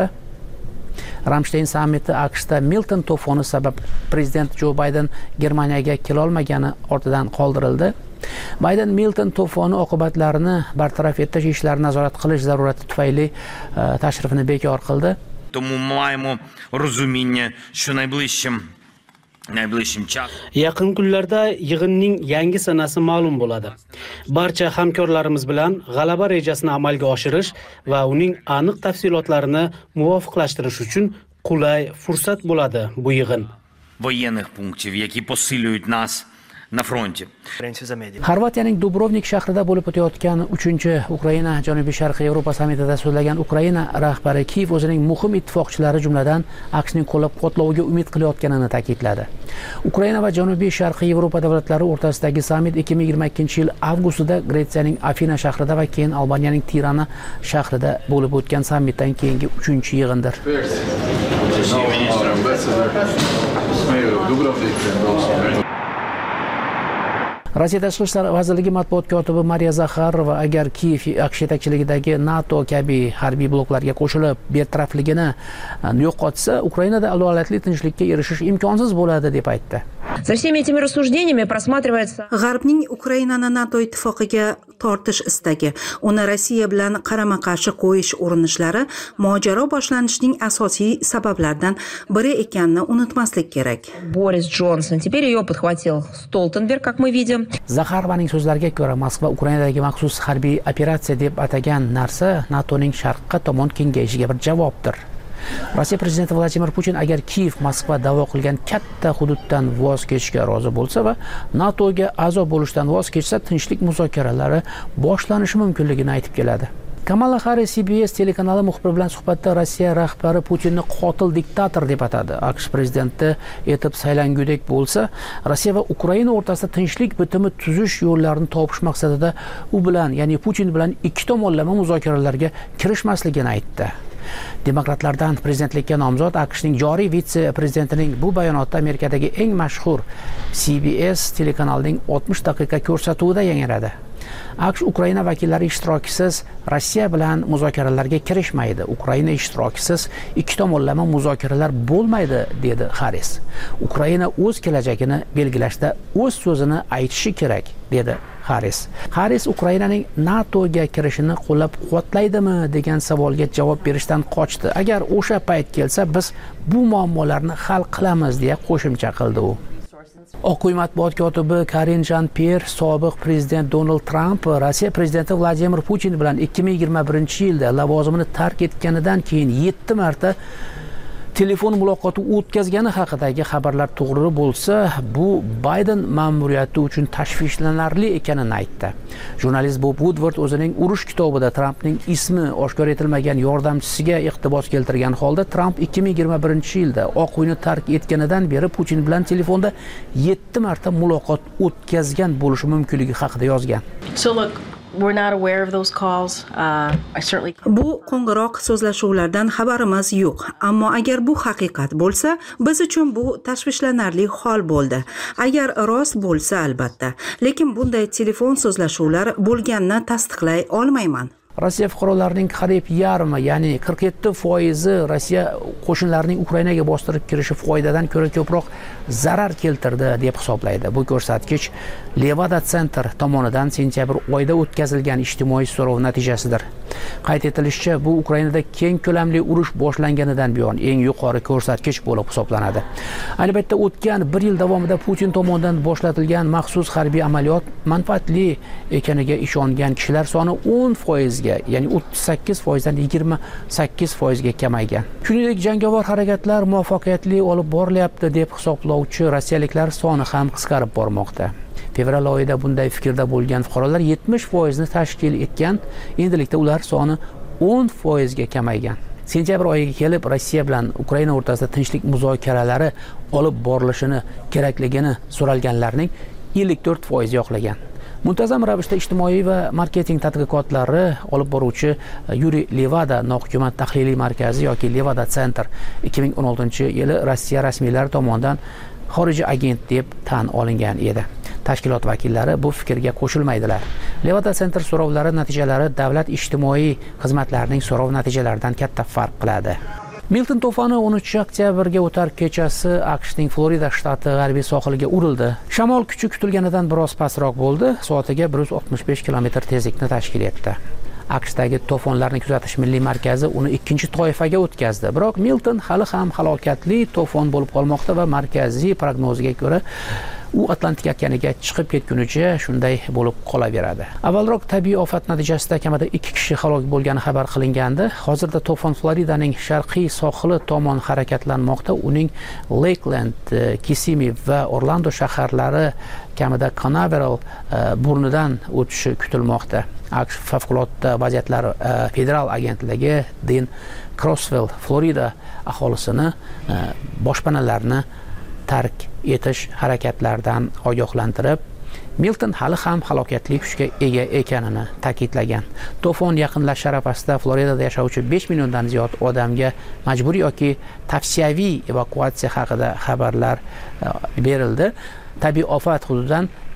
Ramstein sammiti AQShda Milton to'foni sabab prezident Jo Bayden Germaniyaga kela olmagani ortidan qoldirildi. Bayden Milton to'foni oqibatlarini bartaraf etish ishlarini nazorat qilish zarurati tufayli tashrifini bekor qildi. Тому маємо розуміння, що найближчим Yaqin kunlarda yig'inning yangi sanasi ma'lum bo'ladi. Barcha hamkorlarimiz bilan g'alaba rejasini amalga oshirish va uning aniq tafsilotlarini muvofiqlashtirish uchun qulay fursat bo'ladi bu yig'in. Воєнних пунктів, які посилюють нас на фронті. Xorvatiyaning Dubrovnik shahrida bo'lib o'tayotgan 3-Ukraina Janubiy Sharqiy Yevropa sammitida so'zlagan Ukraina rahbari Kiyev o'zining muhim ittifoqchilari jumladan AQShning qo'llab-quvvatloviga umid qilayotganini ta'kidladi. Ukraina va Janubiy Sharqiy Yevropa davlatlari o'rtasidagi sammit 2022-yil avgustida Gretsiyaning Afina shahrida va keyin Albaniyaning Tirana shahrida bo'lib o'tgan sammitdan keyingi 3-yig'indir. Rossiya Tashqi ishlar vazirligi matbuot kotibi Mariya Zakharova agar Kiyev AQSh yetakchiligidagi NATO kabi harbiy bloklarga qo'shilib betarafligini yo'qotsa, Ukrainada adolatli tinchlikka erishish imkonsiz bo'ladi deb aytdi. За всеми этими рассуждениями просматривается G'arbning Ukrainani NATO ittifoqiga tortish istagi, uni Rossiya bilan qarama-qarshi qo'yish urinishlari mojaro boshlanishining asosiy sabablaridan biri ekanini unutmaslik kerak. Борис Джонсон. Теперь ее подхватил Столтенберг, как мы видим. Zakharovaning so'zlariga ko'ra, Moskva Ukrainadagi maxsus harbiy operatsiya deb atagan narsa NATOning sharqqa tomon kengayishiga bir javobdir. Rossiya prezidenti Vladimir Putin agar Kiyev Moskva da'vo qilgan katta hududdan voz kechishga rozi bo'lsa va NATOga a'zo bo'lishdan voz kechsa, tinchlik muzokaralari boshlanishi mumkinligini aytib keladi. Kamala Harris CBS telekanali muxbiri bilan suhbatda Rossiya rahbari Putinni qotil diktator deb atadi. AQSh prezidenti etib saylangudek bo'lsa, Rossiya va Ukraina o'rtasida tinchlik bitimi tuzish yo'llarini topish maqsadida u bilan, ya'ni Putin bilan ikki tomonlama muzokaralarga kirishmasligini aytdi. Demokratlardan prezidentlikka nomzod AQShning joriy vitse-prezidentining bu bayonoti Amerikadagi eng mashhur CBS telekanalining 60 daqiqa ko'rsatuvida yangradi. AQSh Ukraina vakillari ishtirokisiz Rossiya bilan muzokaralarga kirishmaydi. Ukraina ishtirokisiz ikki tomonlama muzokaralar bo'lmaydi, dedi Harris. Ukraina o'z kelajagini belgilashda o'z so'zini aytishi kerak, dedi Harris. Harris Ukrainaning NATOga kirishini qo'llab-quvvatlaydimi degan savolga javob berishdan qochdi. Agar o'sha payt kelsa, biz bu muammolarni hal qilamiz, deya qo'shimcha qildi u. Oq uy matbuot kotibi Karin Jean-Pierre sobiq prezident Donald Trump Rossiya prezidenti Vladimir Putin bilan 2021-yilda lavozimini tark etganidan keyin 7 marta telefon muloqoti o'tkazgani haqidagi xabarlar to'g'ri bo'lsa, bu Bayden ma'muriyati uchun tashvishlanarli ekanini aytdi. Jurnalist Bob Woodward o'zining urush kitobida Trumpning ismi oshkor etilmagan yordamchisiga iqtibos keltirgan holda Trump 2021-yilda Oq uyni tark etganidan beri Putin bilan telefonda 7 marta muloqot o'tkazgan bo'lishi mumkinligi haqida yozgan. We're not aware of those calls. Bu qo'ng'iroq so'zlashuvlardan xabarimiz yo'q. Ammo agar bu haqiqat bo'lsa, biz uchun bu tashvishlanarli hol bo'ldi. Agar rost bo'lsa, albatta. Lekin bunday telefon so'zlashuvlar bo'lganini tasdiqlay olmayman. Rossiya fuqarolarining qariyb yarmi, ya'ni 47% Rossiya qo'shinlarining Ukrainaga bostirib kirishi foydadan ko'ra ko'proq zarar keltirdi deb hisoblaydi. Bu ko'rsatkich Levada Center tomonidan sentyabr oyida o'tkazilgan ijtimoiy so'rov natijasidir. Qayd etilishicha, bu Ukrainada keng ko'lamli urush boshlanganidan buyon eng yuqori ko'rsatkich bo'lib hisoblanadi. Ayni paytda o'tgan 1 yil davomida Putin tomonidan boshlatilgan maxsus harbiy amaliyot manfaatli ekaniga ishongan kishilar soni 10% ya'ni 38% dan 28% ga kamaygan. Shuningdek, jangovar harakatlar muvaffaqiyatli olib borilyapti deb hisoblovchi rossiyaliklar soni ham qisqarib bormoqda. Fevral oyida bunday fikrda bo'lgan fuqarolar 70% ni tashkil etgan, endilikda ular soni 10% ga kamaygan. Sentyabr oyiga kelib Rossiya bilan Ukraina o'rtasida tinchlik muzokaralari olib borilishini kerakligini so'ralganlarning 54% yoqlagan. Muntazam ravishda ijtimoiy va marketing tadqiqotlari olib boruvchi Yuri Levada nohukumat tahliliy markazi yoki Levada Center 2016-yili Rossiya rasmiylari tomonidan xorijiy agent deb tan olingan edi. Tashkilot vakillari bu fikrga qo'shilmaydilar. Levada Center so'rovlari natijalari davlat ijtimoiy xizmatlarining so'rov natijalaridan katta farq qiladi. Milton to'foni 13-oktyabrga o'tar kechasi AQShning Florida shtati g'arbiy sohiliga urildi. Shamol kuchi kutilganidan biroz pastroq bo'ldi, soatiga 165 km tezlikni tashkil etdi. AQShdagi to'fonlarni kuzatish milliy markazi uni ikkinchi toifaga o'tkazdi. Biroq Milton hali ham halokatli to'fon bo'lib qolmoqda va markaziy prognoziga ko'ra u Atlantik okeaniga chiqib ketgunicha shunday bo'lib qolaveradi. Avvalroq tabiiy ofat natijasida kamida 2 kishi halok bo'lgani xabar qilingandi. Hozirda to'fon Floridaning sharqiy sohili tomon harakatlanmoqda. Uning Lakeland, Kissimmee va Orlando shaharlari kamida Canaveral burnidan o'tishi kutilmoqda. AQSh favqulodda vaziyatlar federal agentligi Dean Crosswell Florida aholisini boshpanalarni tark etish harakatlaridan ogohlantirib, Milton hali ham halokatli kuchga ega ekanini ta'kidlagan. To'fon yaqinlashish arafasida Floridada yashovchi 5 milliondan ziyod odamga majburiy yoki tavsiyaviy evakuatsiya haqida xabarlar berildi. Tabiiy ofat hududidan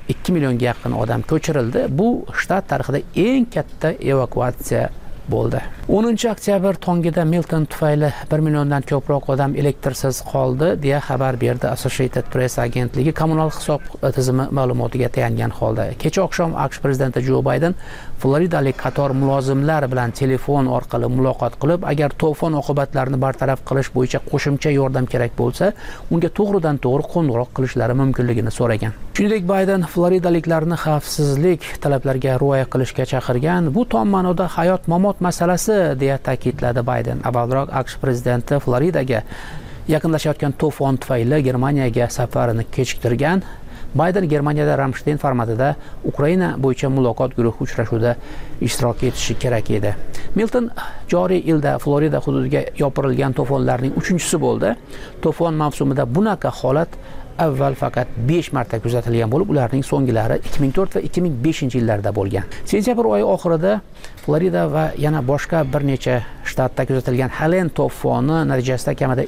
2 millionga yaqin odam ko'chirildi. Bu shtat tarixida eng katta evakuatsiya bo'ldi. 10-oktyabr tongida Milton tufayli 1 milliondan ko'proq odam elektrsiz qoldi deya xabar berdi Associated Press agentligi kommunal hisob tizimi ma'lumotiga tayangan holda. Kecha oqshom AQSh prezidenti Jo Bayden Floridalik qator mulozimlar bilan telefon orqali muloqot qilib, agar to'fon oqibatlarini bartaraf qilish bo'yicha qo'shimcha yordam kerak bo'lsa, unga to'g'ridan-to'g'ri qo'ng'iroq qilishlari mumkinligini so'ragan. Shuningdek, Bayden floridaliklarni xavfsizlik talablariga rioya qilishga chaqirgan. Bu tom ma'noda hayot-mamot masalasi deya ta'kidladi Bayden. Avvalroq AQSh prezidenti Floridaga yaqinlashayotgan to'fon tufayli Germaniyaga safarini kechiktirgan. Bayden Germaniyada Ramstein formatida Ukraina bo'yicha muloqot guruhi uchrashuvida ishtirok etishi kerak edi. Milton joriy yilda Florida hududiga yopirilgan to'fonlarning 3-chisi bo'ldi. To'fon mavsumida bunaqa holat avval faqat 5 marta kuzatilgan bo'lib, ularning so'ngilari 2004 va 2005 yillarda bo'lgan. Sentyabr oyi oxirida Florida va yana boshqa bir necha shtatda kuzatilgan Helene to'foni natijasida kamida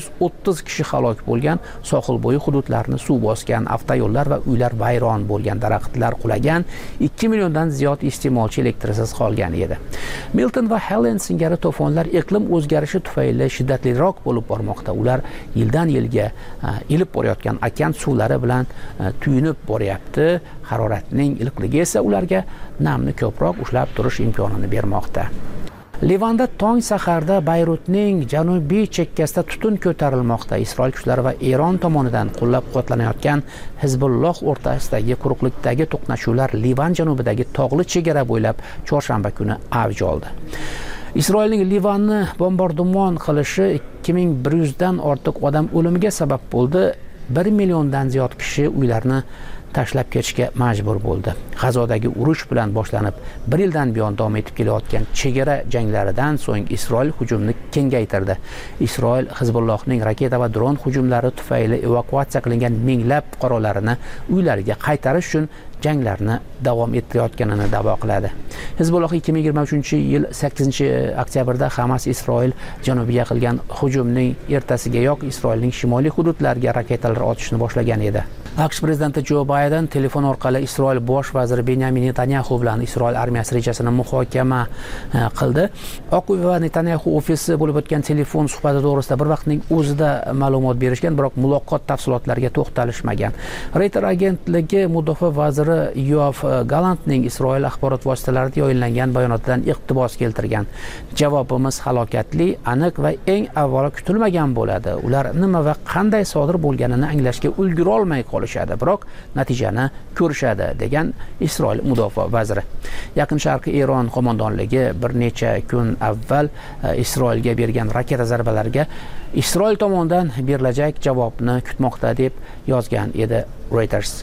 230 kishi halok bo'lgan, sohil bo'yi hududlarni suv bosgan, avtoyo'llar va uylar vayron bo'lgan, daraxtlar qulagan, 2 milliondan ziyod iste'molchi elektrsiz qolgan edi. Milton va Helene singari to'fonlar iqlim o'zgarishi tufayli shiddatliroq bo'lib bormoqda. Ular yildan yilga ilib borayotgan okean suvlari bilan tuyunib boryapti. Haroratning iliqligi esa ularga namni ko'proq ushlab turish imkonini bermoqda. Livanda tong saharda Bayrutning janubiy chekkasida tutun ko'tarilmoqda. Isroil kuchlari va Eron tomonidan qo'llab-quvvatlanayotgan Hizbulloh o'rtasidagi quruqlikdagi to'qnashuvlar Livan janubidagi tog'li chegara bo'ylab chorshanba kuni avj oldi. Isroilning Livanni bombardimon qilishi 2100 dan ortiq odam o'limiga sabab bo'ldi. 1 milliondan ziyod kishi uylarini tashlab ketishga majbur bo'ldi. G'azodagi urush bilan boshlanib 1 yildan buyon davom etib kelayotgan chegara janglaridan so'ng Isroil hujumni kengaytirdi. Isroil Hizbullohning raketa va dron hujumlari tufayli evakuatsiya qilingan minglab fuqarolarini uylariga qaytarish uchun janglarni davom ettirayotganini da'vo qiladi. Hizbulloh 2023-yil 8-oktyabrda Hamas Isroil janubiga qilgan hujumning ertasigayoq Isroilning shimoliy hududlariga raketalar otishni boshlagan edi. AQSh prezidenti Jo Bayden telefon orqali Isroil bosh vaziri Benyamin Netanyahu bilan Isroil armiyasi rejasini muhokama qildi. Oq uy va Netanyahu ofisi bo'lib o'tgan telefon suhbati to'g'risida bir vaqtning o'zida ma'lumot berishgan, biroq muloqot tafsilotlariga to'xtalishmagan. Reuters agentligi mudofaa vaziri Yoav Galantning Isroil axborot vositalarida yoyinlangan bayonotidan iqtibos keltirgan. Javobimiz halokatli, aniq va eng avvalo kutilmagan bo'ladi. Ular nima va qanday sodir bo'lganini anglashga ulgura olmay qolishadi, biroq natijani ko'rishadi, degan Isroil mudofaa vaziri. Yaqin Sharqiy Eron qo'mondonligi bir necha kun avval Isroilga bergan raketa zarbalariga Isroil tomonidan berilajak javobni kutmoqda deb yozgan edi Reuters.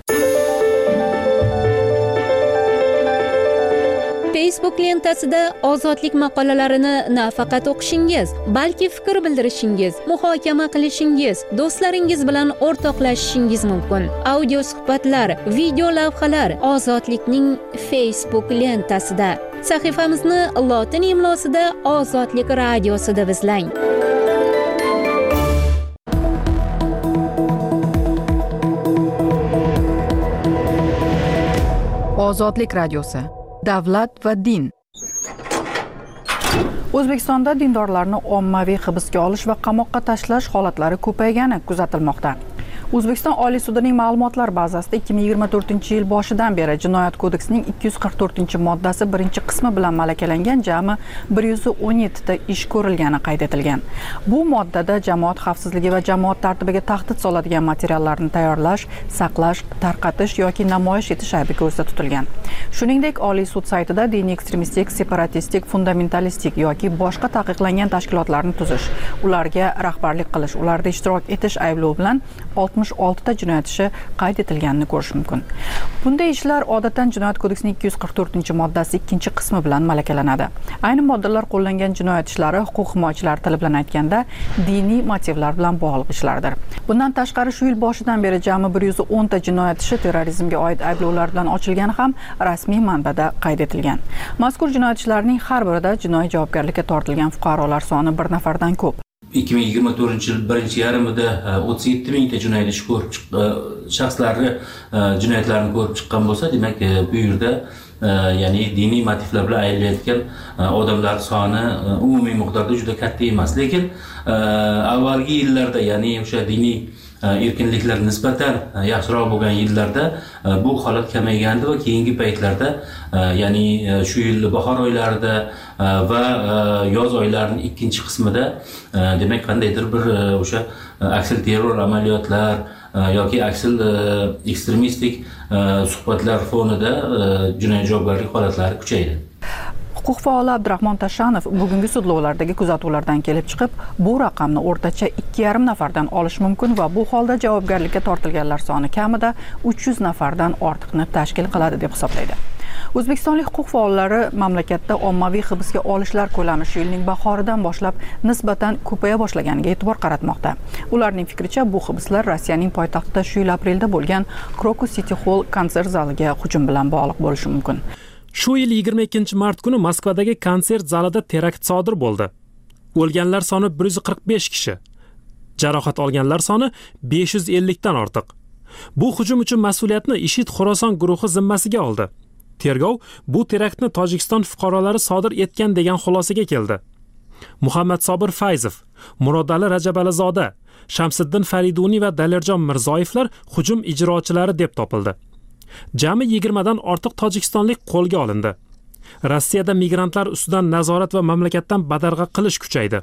Facebook lentasida ozodlik maqolalarini nafaqat o'qishingiz, balki fikr bildirishingiz, muhokama qilishingiz, do'stlaringiz bilan o'rtoqlashishingiz mumkin. Audio suhbatlar, video lavhalar Ozodlikning Facebook lentasida. Sahifamizni lotin imlosida Ozodlik radiosida izlang. Ozodlik radiosi. Davlat va din. O'zbekistonda dindorlarni ommaviy hibsga olish va qamoqqa tashlash holatlari ko'paygani kuzatilmoqda. O'zbekiston Oliy sudining ma'lumotlar bazasida 2024-yil boshidan beri Jinoyat kodeksining 244-moddasi birinchi qismi bilan malakalangan jami 117 ta ish ko'rilgani qayd etilgan. Bu moddada jamoat xavfsizligi va jamoat tartibiga tahdid soladigan materiallarni tayyorlash, saqlash, tarqatish yoki namoyish etish aybi ko'zda tutilgan. Shuningdek, Oliy sud saytida diniy ekstremistik, separatistik, fundamentalistik yoki boshqa taqiqlangan tashkilotlarni tuzish, ularga rahbarlik qilish, ularda ishtirok etish ayblovi bilan 66 ta jinoyat ishi qayd etilganini ko'rish mumkin. Bunday ishlar odatdan Jinoyat kodeksining 244-moddasi 2-qismi bilan malakalanadi. Ayni moddalar qo'llangan jinoyat ishlari huquq himoyachilari tili bilan aytganda diniy motivlar bilan bog'liq ishlardir. Bundan tashqari shu yil boshidan beri jami 110 ta jinoyat ishi terrorizmga oid ayblovlar bilan ochilgani ham rasmiy manbada qayd etilgan. Mazkur jinoyat ishlarining har birida jinoiy javobgarlikka tortilgan fuqarolar soni 1 nafardan ko'p. 2024-yil birinchi yarmida 37 mingta jinoyat ishi ko'rib shaxslarni jinoyatlarni ko'rib chiqqan bo'lsa, demak bu yerda ya'ni diniy motivlar bilan aylanayotgan odamlar soni umumiy miqdorda juda katta emas. Lekin avvalgi yillarda, ya'ni o'sha diniy erkinliklar nisbatan yaxshiroq bo'lgan yillarda bu holat kamaygandi va keyingi paytlarda, ya'ni shu yil bahor oylarida va yoz oylarining ikkinchi qismida demak qandaydir bir o'sha aksil terror amaliyotlar yoki aksil ekstremistik suhbatlar fonida jinoiy javobgarlik holatlari kuchaydi. Huquq faoli Abdurahmon Tashanov bugungi sudlovlardagi kuzatuvlardan kelib chiqib, bu raqamni o'rtacha 2,5 nafardan olish mumkin va bu holda javobgarlikka tortilganlar soni kamida 300 nafardan ortiqni tashkil qiladi deb hisoblaydi. O'zbekistonlik huquq faollari mamlakatda ommaviy hibsga olishlar ko'lami shu yilning bahoridan boshlab nisbatan ko'paya boshlaganiga e'tibor qaratmoqda. Ularning fikricha, bu hibslar Rossiyaning poytaxtida shu yil aprelda bo'lgan Krokus City Hall konsert zaliga hujum bilan bog'liq bo'lishi mumkin. Shu yil 22-mart kuni Moskvadagi konsert zalida terakt sodir bo'ldi. O'lganlar soni 145 kishi, jarohat olganlar soni 550 dan ortiq. Bu hujum uchun mas'uliyatni IShID Xorason guruhi zimmasiga oldi. Tergov bu teraktni Tojikiston fuqarolari sodir etgan degan xulosaga keldi. Muhammad Sobir Fayzov, Murodali Rajabalizoda, Shamsiddin Fariduniy va Dalirjon Mirzoyevlar hujum ijrochilari deb topildi. Jami 20 dan ortiq tojikistonlik qo'lga olindi. Rossiyada migrantlar ustidan nazorat va mamlakatdan badarg'a qilish kuchaydi.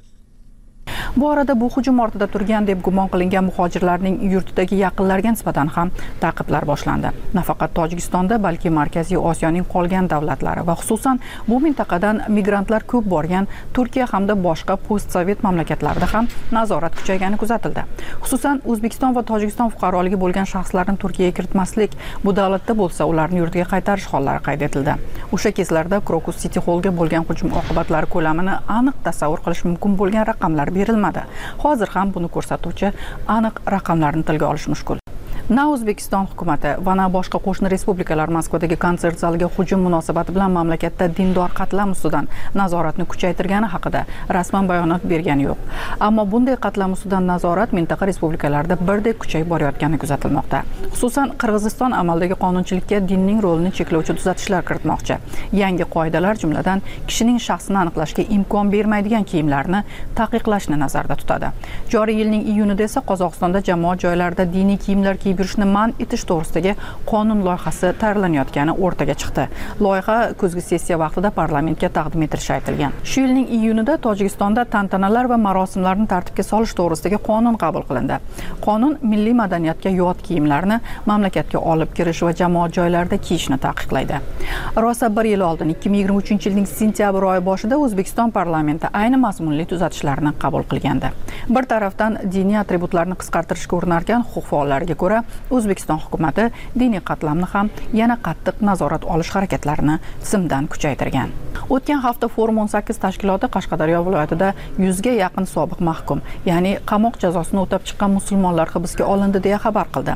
Bu orada bu hujum ortida turgan deb gumon qilingan muhojirlarning yurtidagi yaqinlariga nisbatan ham ta'qiblar boshlandi. Nafaqat Tojikistonda, balki Markaziy Osiyoning qolgan davlatlari va xususan bu mintaqadan migrantlar ko'p borgan Turkiya hamda boshqa postsovet mamlakatlarida ham nazorat kuchaygani kuzatildi. Xususan O'zbekiston va Tojikiston fuqaroligi bo'lgan shaxslarni Turkiyaga kiritmaslik, bu davlatda bo'lsa ularni yurtiga qaytarish hollari qayd etildi. O'sha kezlarda Krokus City Hallga bo'lgan hujum oqibatlari ko'lamini aniq tasavvur qilish mumkin bo'lgan raqamlar berilmadi. Hozir ham buni ko'rsatuvchi aniq raqamlarni tilga olish mushkul. Na O'zbekiston hukumati va na boshqa qo'shni respublikalar Moskvadagi konsert zaliga hujum munosabati bilan mamlakatda dindor qatlam ustidan nazoratni kuchaytirgani haqida rasman bayonot bergani yo'q. Ammo bunday qatlam ustidan nazorat mintaqa respublikalarida birdek kuchayib borayotgani kuzatilmoqda. Xususan Qirg'iziston amaldagi qonunchilikka dinning rolini cheklovchi tuzatishlar kiritmoqchi. Yangi qoidalar jumladan kishining shaxsini aniqlashga imkon bermaydigan kiyimlarni taqiqlashni nazarda tutadi. Joriy yilning iyunida esa Qozog'istonda jamoat joylarida diniy kiyimlar kiyib yurishni man etish to'g'risidagi qonun loyihasi tayyorlanayotgani o'rtaga chiqdi. Loyiha kuzgi sessiya vaqtida parlamentga taqdim etilishi aytilgan. Shu yilning iyunida Tojikistonda tantanalar va marosimlarni tartibga solish to'g'risidagi qonun qabul qilindi. Qonun milliy madaniyatga yot kiyimlarni mamlakatga olib kirish va jamoat joylarida kiyishni taqiqlaydi. Rosa bir yil oldin 2023-yilning sentyabr oyi boshida O'zbekiston parlamenti ayni mazmunli tuzatishlarni qabul qilgandi. Bir tarafdan diniy atributlarni qisqartirishga urinarkan huquq faollariga ko'ra O'zbekiston hukumati diniy qatlamni ham yana qattiq nazorat olish harakatlarini tizimdan kuchaytirgan. O'tgan hafta Forum 18 tashkiloti Qashqadaryo viloyatida 100 ga yaqin sobiq mahkum, ya'ni qamoq jazosini o'tab chiqqan musulmonlar hibsga olindi deya xabar qildi.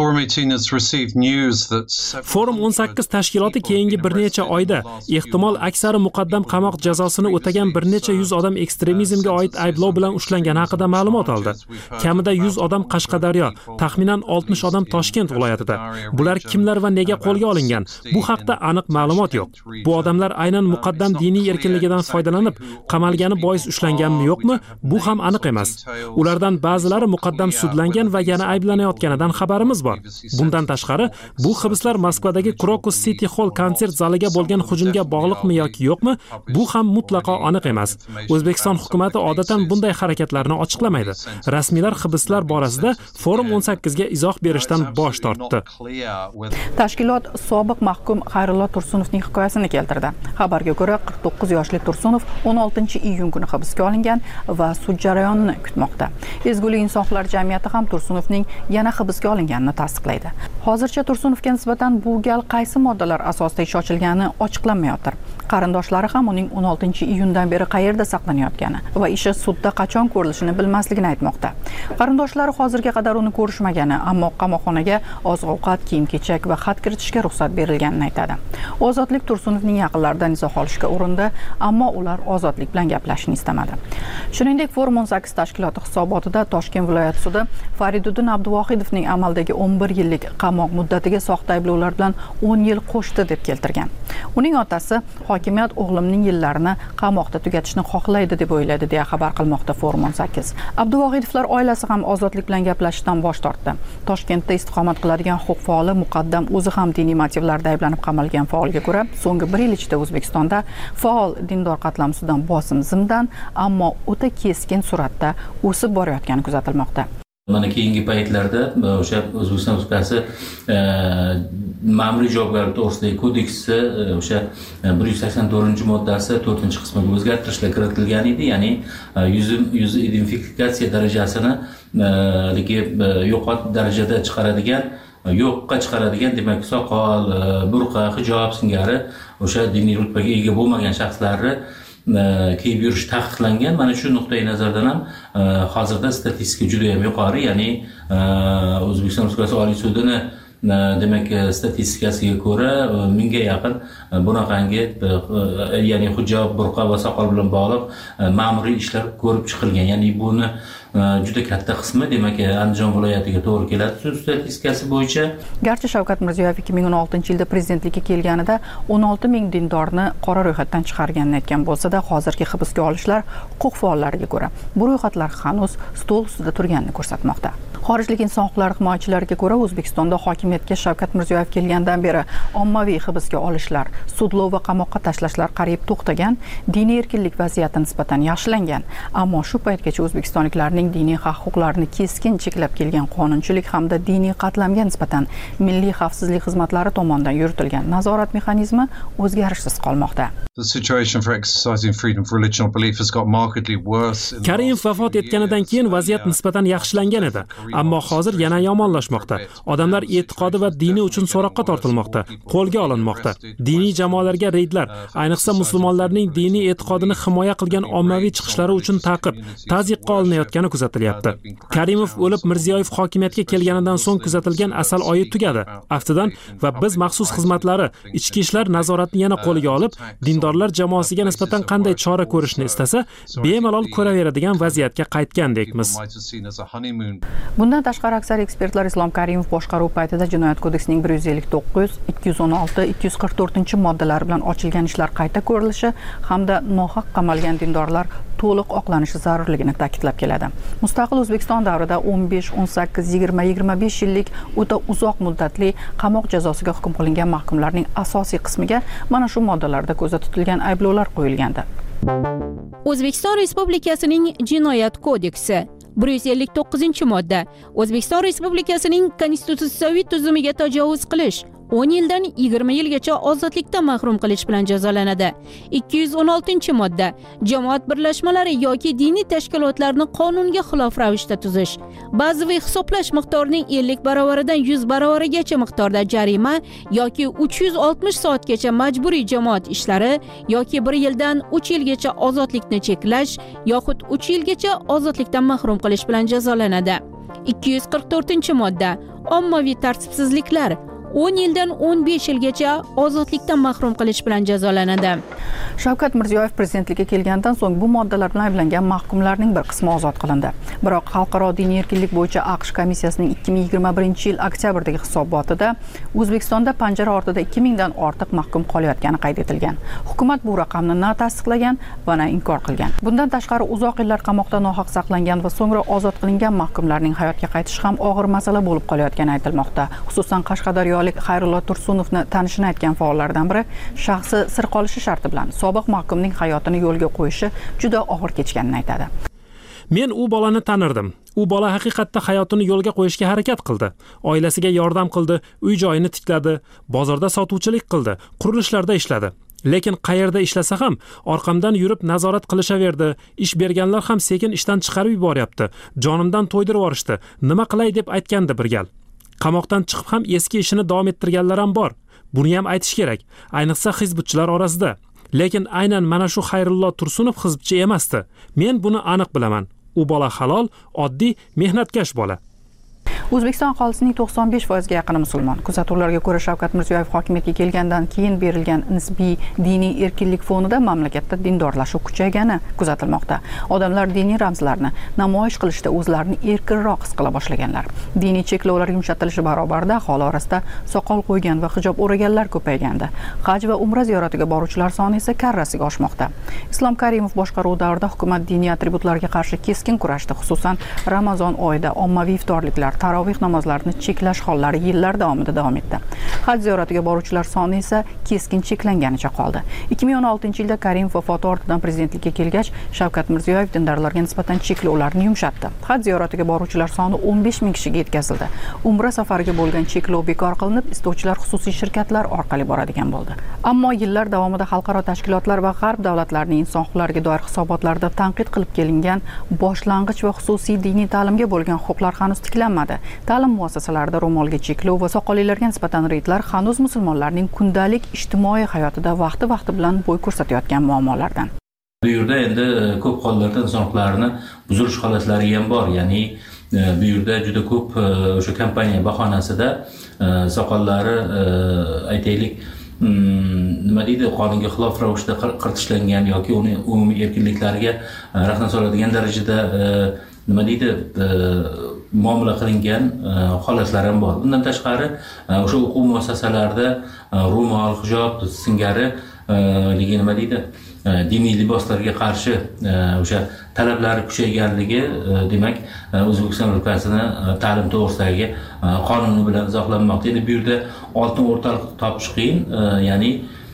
Forum 18 tashkiloti keyingi bir necha oyda ehtimol aksari muqaddam qamoq jazosini o'tagan bir necha yuz odam ekstremizmga oid ayblov bilan ushlangani haqida ma'lumot oldi. Kamida 100 odam Qashqadaryo, taxminan 60 odam Toshkent viloyatida. Bular kimlar va nega qo'lga olingan? Bu haqda aniq ma'lumot yo'q. Bu odamlar aynan muqaddam diniy erkinligidan foydalanib qamalgani bois ushlanganmi yo'qmi? Bu ham aniq emas. Ulardan ba'zilari muqaddam sudlangan va yana ayblanayotganidan xabarimiz bor. Bundan tashqari, bu hibslar Moskvadagi Krokus City Hall konsert zaliga bo'lgan hujumga bog'liqmi yoki yo'qmi? Bu ham mutlaqo aniq emas. O'zbekiston hukumatı odatan bunday harakatlarni ochiqlamaydi. Rasmiylar hibslar borasida Forum 18 ga izoh berishdan bosh tortdi. Tashkilot sobiq mahkum Xayrullo Tursunovning hikoyasini keltirdi. Xabarga ko'ra, 49 yoshli Tursunov 16-iyun kuni hibsga olingan va sud jarayonini kutmoqda. Ezgulik insonlar jamiyati ham Tursunovning yana hibsga olinganini bo'lganini tasdiqlaydi. Hozircha Tursunovga nisbatan bu gal qaysi moddalar asosida ish ochilgani ochiqlanmayotir. Qarindoshlari ham uning 16-iyundan beri qayerda saqlanayotgani va ishi sudda qachon ko'rilishini bilmasligini aytmoqda. Qarindoshlari hozirga qadar uni ko'rishmagani, ammo qamoqxonaga oziq-ovqat, kiyim-kechak va xat kiritishga ruxsat berilganini aytadi. Ozodlik Tursunovning yaqinlaridan izoh olishga urindi, ammo ular Ozodlik bilan gaplashishni istamadi. Shuningdek, Forum 18 tashkiloti hisobotida Toshkent viloyat sudi Fariduddin Abduvohidovning amaldagi 11 yillik qamoq muddatiga soxta ayblovlar bilan 10 yil qo'shdi deb keltirgan. Uning otasi hokimiyat o'g'limning yillarini qamoqda tugatishni xohlaydi deb o'yladi deya xabar qilmoqda Forum 18. Abduvohidovlar oilasi ham Ozodlik bilan gaplashishdan bosh tortdi. Toshkentda istiqomat qiladigan huquq faoli Muqaddam o'zi ham diniy motivlarda ayblanib qamalgan faolga ko'ra, so'nggi 1 yil ichida O'zbekistonda faol dindor qatlamsidan bosim zimdan, ammo o'ta keskin suratda o'sib borayotgani kuzatilmoqda. Mana keyingi paytlarda o'sha O'zbekiston Respublikasi ma'muriy javobgarlik to'g'risidagi kodeksi o'sha 184-moddasi 4-qismiga o'zgartirishlar kiritilgan edi, ya'ni yuz identifikatsiya darajasini yo'qot darajada yo'qqa chiqaradigan, demak soqol, burqa, hijob singari o'sha diniy rutbaga ega bo'lmagan shaxslarni kiyib yurish taqiqlangan. Mana shu nuqtai nazardan ham hozirda statistika juda ham yuqori, ya'ni O'zbekiston Respublikasi Oliy sudini demak statistikasiga ko'ra 1000 ga yaqin bunaqangi ya'ni hijob, burqa va soqol bilan bog'liq ma'muriy ishlar ko'rib chiqilgan. Ya'ni buni juda katta qismi demak Andijon viloyatiga to'g'ri keladi sud statistikasi bo'yicha. Garchi Shavkat Mirziyoyev 2016-yilda prezidentlikka kelganida 16,000 dindorni qora ro'yxatdan chiqarganini aytgan bo'lsa-da, hozirgi hibsga olishlar huquq faollariga ko'ra bu ro'yxatlar hanuz stol ustida turganini ko'rsatmoqda. Xorijlik inson huquqlari himoyachilariga ko'ra, O'zbekistonda hokimiyatga Shavkat Mirziyoyev kelgandan beri ommaviy hibsga olishlar, sudlov va qamoqqa tashlashlar qariyb to'xtagan, diniy erkinlik vaziyati nisbatan yaxshilangan. Ammo shu paytgacha o'zbekistonliklarning diniy haq-huquqlarini keskin cheklab kelgan qonunchilik hamda diniy qatlamga nisbatan milliy xavfsizlik xizmatlari tomonidan yuritilgan nazorat mexanizmi o'zgarishsiz qolmoqda. Karimov vafot etganidan keyin vaziyat nisbatan yaxshilangan edi, ammo hozir yana yomonlashmoqda. Odamlar e'tiqodi va dini uchun so'roqqa tortilmoqda, qo'lga olinmoqda. Diniy jamoalarga reydlar, ayniqsa musulmonlarning diniy e'tiqodini himoya qilgan ommaviy chiqishlari uchun ta'qib, tazyiqqa olinayotgani kuzatilyapti. Karimov o'lib, Mirziyoyev hokimiyatga kelganidan so'ng kuzatilgan asal oyi tugadi. Aftidan va biz maxsus xizmatlari ichki ishlar nazoratni yana qo'lga olib, dindorlar jamoasiga nisbatan qanday chora ko'rishni istasa, bemalol ko'raveradigan vaziyatga qaytgandekmiz. Bundan tashqari aksar ekspertlar Islom Karimov boshqaruv paytida Jinoyat kodeksining 159, 216, 244-moddalari bilan ochilgan ishlar qayta ko'rilishi hamda nohaq qamalgan dindorlar to'liq oqlanishi zarurligini ta'kidlab keladi. Mustaqil O'zbekiston davrida 15, 18, 20, 25 yillik o'ta uzoq muddatli qamoq jazosiga hukm qilingan mahkumlarning asosiy qismiga mana shu moddalarda ko'zda tutilgan ayblovlar qo'yilgandi. O'zbekiston Respublikasining Jinoyat kodeksi 159-modda O'zbekiston Respublikasining konstitutsiyaviy tuzumiga tajovuz qilish 10 yildan 20 yilgacha ozodlikdan mahrum qilish bilan jazolanadi. 216-modda jamoat birlashmalari yoki diniy tashkilotlarni qonunga xilof ravishda tuzish, bazaviy hisoblash miqdorining 50 baravaridan 100 baravarigacha miqdorda jarima yoki 360 soatgacha majburiy jamoat ishlari yoki 1 yildan 3 yilgacha ozodlikni cheklash yoxud 3 yilgacha ozodlikdan mahrum qilish bilan jazolanadi. 244-modda ommaviy tartibsizliklar 10 yildan 15 yilgacha ozodlikdan mahrum qilish bilan jazolanadi. Shavkat Mirziyoyev prezidentlikka kelgandan so'ng bu moddalar bilan ayblangan mahkumlarning bir qismi ozod qilindi. Biroq Xalqaro diniy erkinlik bo'yicha AQSh komissiyasining 2021-yil oktyabrdagi hisobotida O'zbekistonda panjara ortida 2000 dan ortiq mahkum qolayotgani qayd etilgan. Hukumat bu raqamni na tasdiqlagan va na inkor qilgan. Bundan tashqari uzoq yillar qamoqda nohaq saqlangan va so'ngra ozod qilingan mahkumlarning hayotga qaytishi ham og'ir masala bo'lib qolayotgani aytilmoqda. Xususan Qashqadaryo Xayrullo Tursunovni tanishini aytgan faollardan biri shaxsi sir qolishi sharti bilan sobiq mahkumning hayotini yo'lga qo'yishi juda og'ir kechganini aytadi. Men u bolani tanirdim. U bola haqiqatda hayotini yo'lga qo'yishga harakat qildi. Oilasiga yordam qildi, uy-joyini tikladi, bozorda sotuvchilik qildi, qurilishlarda ishladi. Lekin qayerda ishlasa ham orqamdan yurib nazorat qilishaverdi. Ish berganlar ham sekin ishdan chiqarib yuboryapti. Jonimdan to'ydirib yorishdi. Nima qilay deb aytgandi bir gal. Qamoqdan chiqib ham eski ishini davom ettirganlar ham bor. Buni ham aytish kerak, ayniqsa hizbchilar orasida. Lekin aynan mana shu Xayrullo Tursunov hizbchi emasdi. Men buni aniq bilaman. U bola halol, oddiy, mehnatkash bola. O'zbekiston aholisining 95% ga yaqini musulmon. Kuzatuvlarga ko'ra Shavkat Mirziyoyev hokimiyatga kelgandan keyin berilgan nisbiy diniy erkinlik fonida mamlakatda dindorlashuv kuchaygani kuzatilmoqda. Odamlar diniy ramzlarni namoyish qilishda o'zlarini erkinroq his qila boshlaganlar. Diniy cheklovlar yumshatilishi barobarida aholi orasida soqol qo'ygan va hijob o'raganlar ko'paygandi. Haj va umra ziyoratiga boruvchilar soni esa karrasiga oshmoqda. Islom Karimov boshqaruv davrida hukumat diniy atributlarga qarshi keskin kurashdi, xususan Ramazon oyida ommaviy iftorliklar, tarovih namozlarini cheklash hollari yillar davomida davom etdi. Haj ziyoratiga boruvchilar soni esa keskin cheklanganicha qoldi. 2016-yilda Karimov vafoti ortidan prezidentlikka kelgach, Shavkat Mirziyoyev dindorlarga nisbatan cheklovlarni yumshatdi. Haj ziyoratiga boruvchilar soni 15 ming kishiga yetkazildi. Umra safariga bo'lgan cheklov bekor qilinib, istovchilar xususiy shirkatlar orqali boradigan bo'ldi. Ammo yillar davomida xalqaro tashkilotlar va g'arb davlatlarining inson huquqlariga doir hisobotlarida tanqid qilib kelingan boshlang'ich va xususiy diniy ta'limga bo'lgan huquqlar hanuz tiklanmadi. Ta'lim muassasalarida ro'molga cheklov va soqollilarga nisbatan reydlar hanuz musulmonlarning kundalik ijtimoiy hayotida vaqti bilan bo'y ko'rsatayotgan muammolardan. Bu yerda endi ko'p hollarda inson huquqlarini buzilish holatlari ham bor. Ya'ni bu yerda juda ko'p o'sha kompaniya bahonasida soqollari aytaylik nima deydi, qonunga xilof ravishda qirtishlangan yoki uni umumiy erkinliklariga rahna soladigan darajada nima deydi, muomala qilingan holatlar ham bor. Bundan tashqari o'sha o'quv muassasalarida ro'mol, hijob singari nima deydi, diniy liboslarga qarshi o'sha talablari kuchayganligi, demak, O'zbekiston Respublikasining ta'lim to'g'risidagi qonuni bilan izohlanmoqda. Endi bu yerda oltin o'rtaliq topish qiyin, ya'ni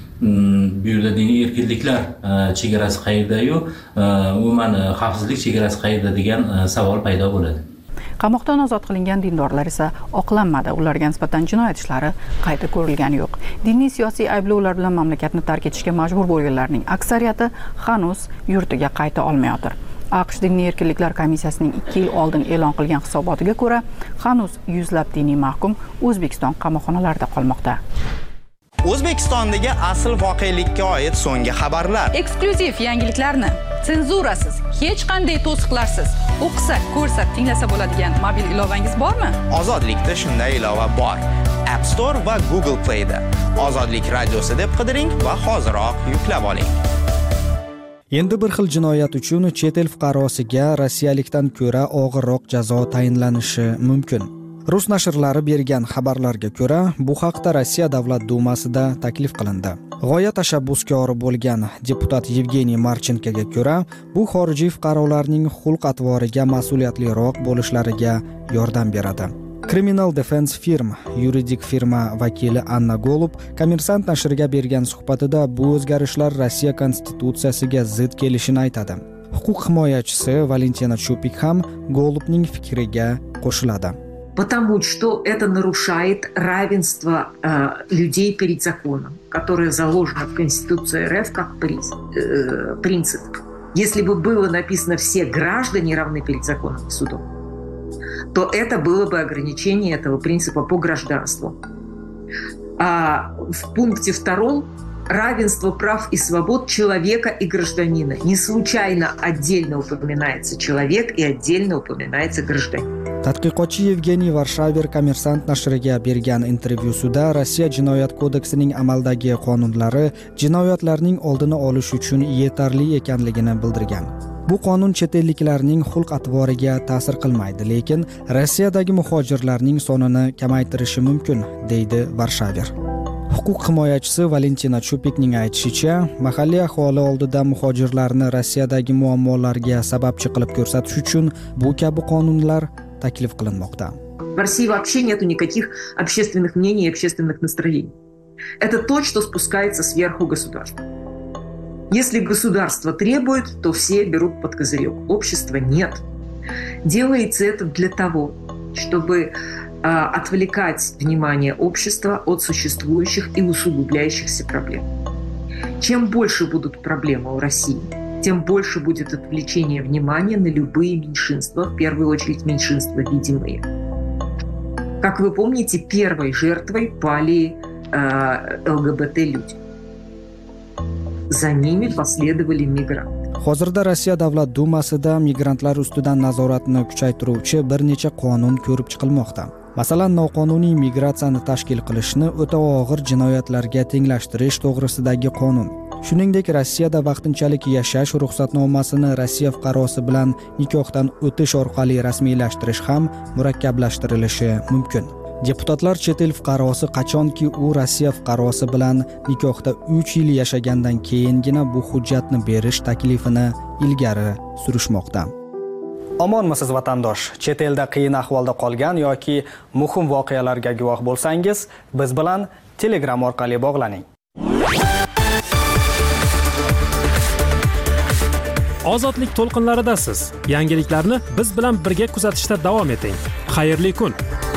bu yerda diniy erkinliklar chegarasi qayerda-yu, umuman xavfsizlik chegarasi qayerda degan savol paydo bo'ladi. Qamoqdan ozod qilingan dindorlar esa oqlanmadi. Ularga nisbatan jinoyat ishlari qayta ko'rilgani yo'q. Diniy siyosiy ayblovlar bilan mamlakatni tark etishga majbur bo'lganlarning aksariyati hanuz yurtiga qayta olmayotir. AQSh Diniy erkinliklar komissiyasining 2 yil oldin e'lon qilgan hisobotiga ko'ra, hanuz yuzlab diniy mahkum O'zbekiston qamoqxonalarida qolmoqda. O'zbekistondagi asl voqelikka oid so'nggi xabarlar. Eksklyuziv yangiliklarni senzurasiz, hech qanday to'siqlarsiz o'qisa, ko'rsa, tinglasa bo'ladigan mobil ilovangiz bormi? Ozodlikda shunday ilova bor. App Store va Google Play'da. Ozodlik radiosi deb qidiring va hoziroq yuklab oling. Endi bir xil jinoyat uchun chet el fuqarosiga rossiyalikdan ko'ra og'irroq jazo tayinlanishi mumkin. Rus nashrlari bergan xabarlarga ko'ra, bu haqda Rossiya Davlat dumasida taklif qilindi. G'oya tashabbuskori bo'lgan deputat Yevgeniy Marchenkoga ko'ra, bu xorijiy fuqarolarning xulq-atvoriga mas'uliyatliroq bo'lishlariga yordam beradi. Criminal Defense Firm yuridik firma vakili Anna Golub Kommersant nashriga bergan suhbatida bu o'zgarishlar Rossiya konstitutsiyasiga zid kelishini aytadi. Huquq himoyachisi Valentina Chupik ham Golubning fikriga qo'shiladi. Потому что это нарушает равенство людей перед законом, которое заложено в Конституции РФ как принцип. Если бы было написано «все граждане равны перед законом и судом», то это было бы ограничение этого принципа по гражданству. А в пункте 2 равенство прав и свобод человека и гражданина. Не случайно отдельно упоминается человек и отдельно упоминается гражданин. Tadqiqotchi Yevgeniy Varshaver Kommersant nashriga bergan intervyusida Rossiya jinoyat kodeksining amaldagi qonunlari jinoyatlarning oldini olish uchun yetarli ekanligini bildirgan. Bu qonun chet elliklarning xulq-atvoriga ta'sir qilmaydi, lekin Rossiyadagi muhojirlarning sonini kamaytirishi mumkin, deydi Varshaver. Huquq himoyachisi Valentina Chupikning aytishicha, mahalliy aholi oldida muhojirlarni Rossiyadagi muammolarga sababchi qilib ko'rsatish uchun bu kabi qonunlar taklif qilinmoqda. В России вообще нету никаких общественных мнений и общественных настроений. Это то, что спускается сверху государства. Если государство требует, то все берут под козырек. Общества нет. Делается это для того, чтобы отвлекать внимание общества от существующих и усугубляющихся проблем. Чем больше будут проблемы у России, тем больше будет отвлечение внимания на любые меньшинства, в первую очередь меньшинства видимые. Как вы помните, первой жертвой пали ЛГБТ-люди. За ними последовали мигранты. Hozirda Rossiya Davlat Dumasida migrantlar ustidan nazoratni kuchaytiruvchi bir necha qonun ko'rib chiqilmoqda. Masalan, noqonuniy migratsiyani tashkil qilishni o'ta og'ir jinoyatlarga tenglashtirish to'g'risidagi qonun. Shuningdek, Rossiyada vaqtinchalik yashash ruxsatnomasini Rossiya fuqarosi bilan nikohdan o'tish orqali rasmiylashtirish ham murakkablashtirishi mumkin. Deputatlar chet el fuqarosi qachonki u Rossiya fuqarosi bilan nikohda 3 yil yashagandan keyingina bu hujjatni berish taklifini ilgari surishmoqda. Omonmisiz vatandosh? Chet elda qiyin ahvolda qolgan yoki muhim voqealarga guvoh bo'lsangiz, biz bilan Telegram orqali bog'laning. Ozodlik to'lqinlaridasiz. Yangiliklarni biz bilan birga kuzatishda davom eting. Xayrli kun.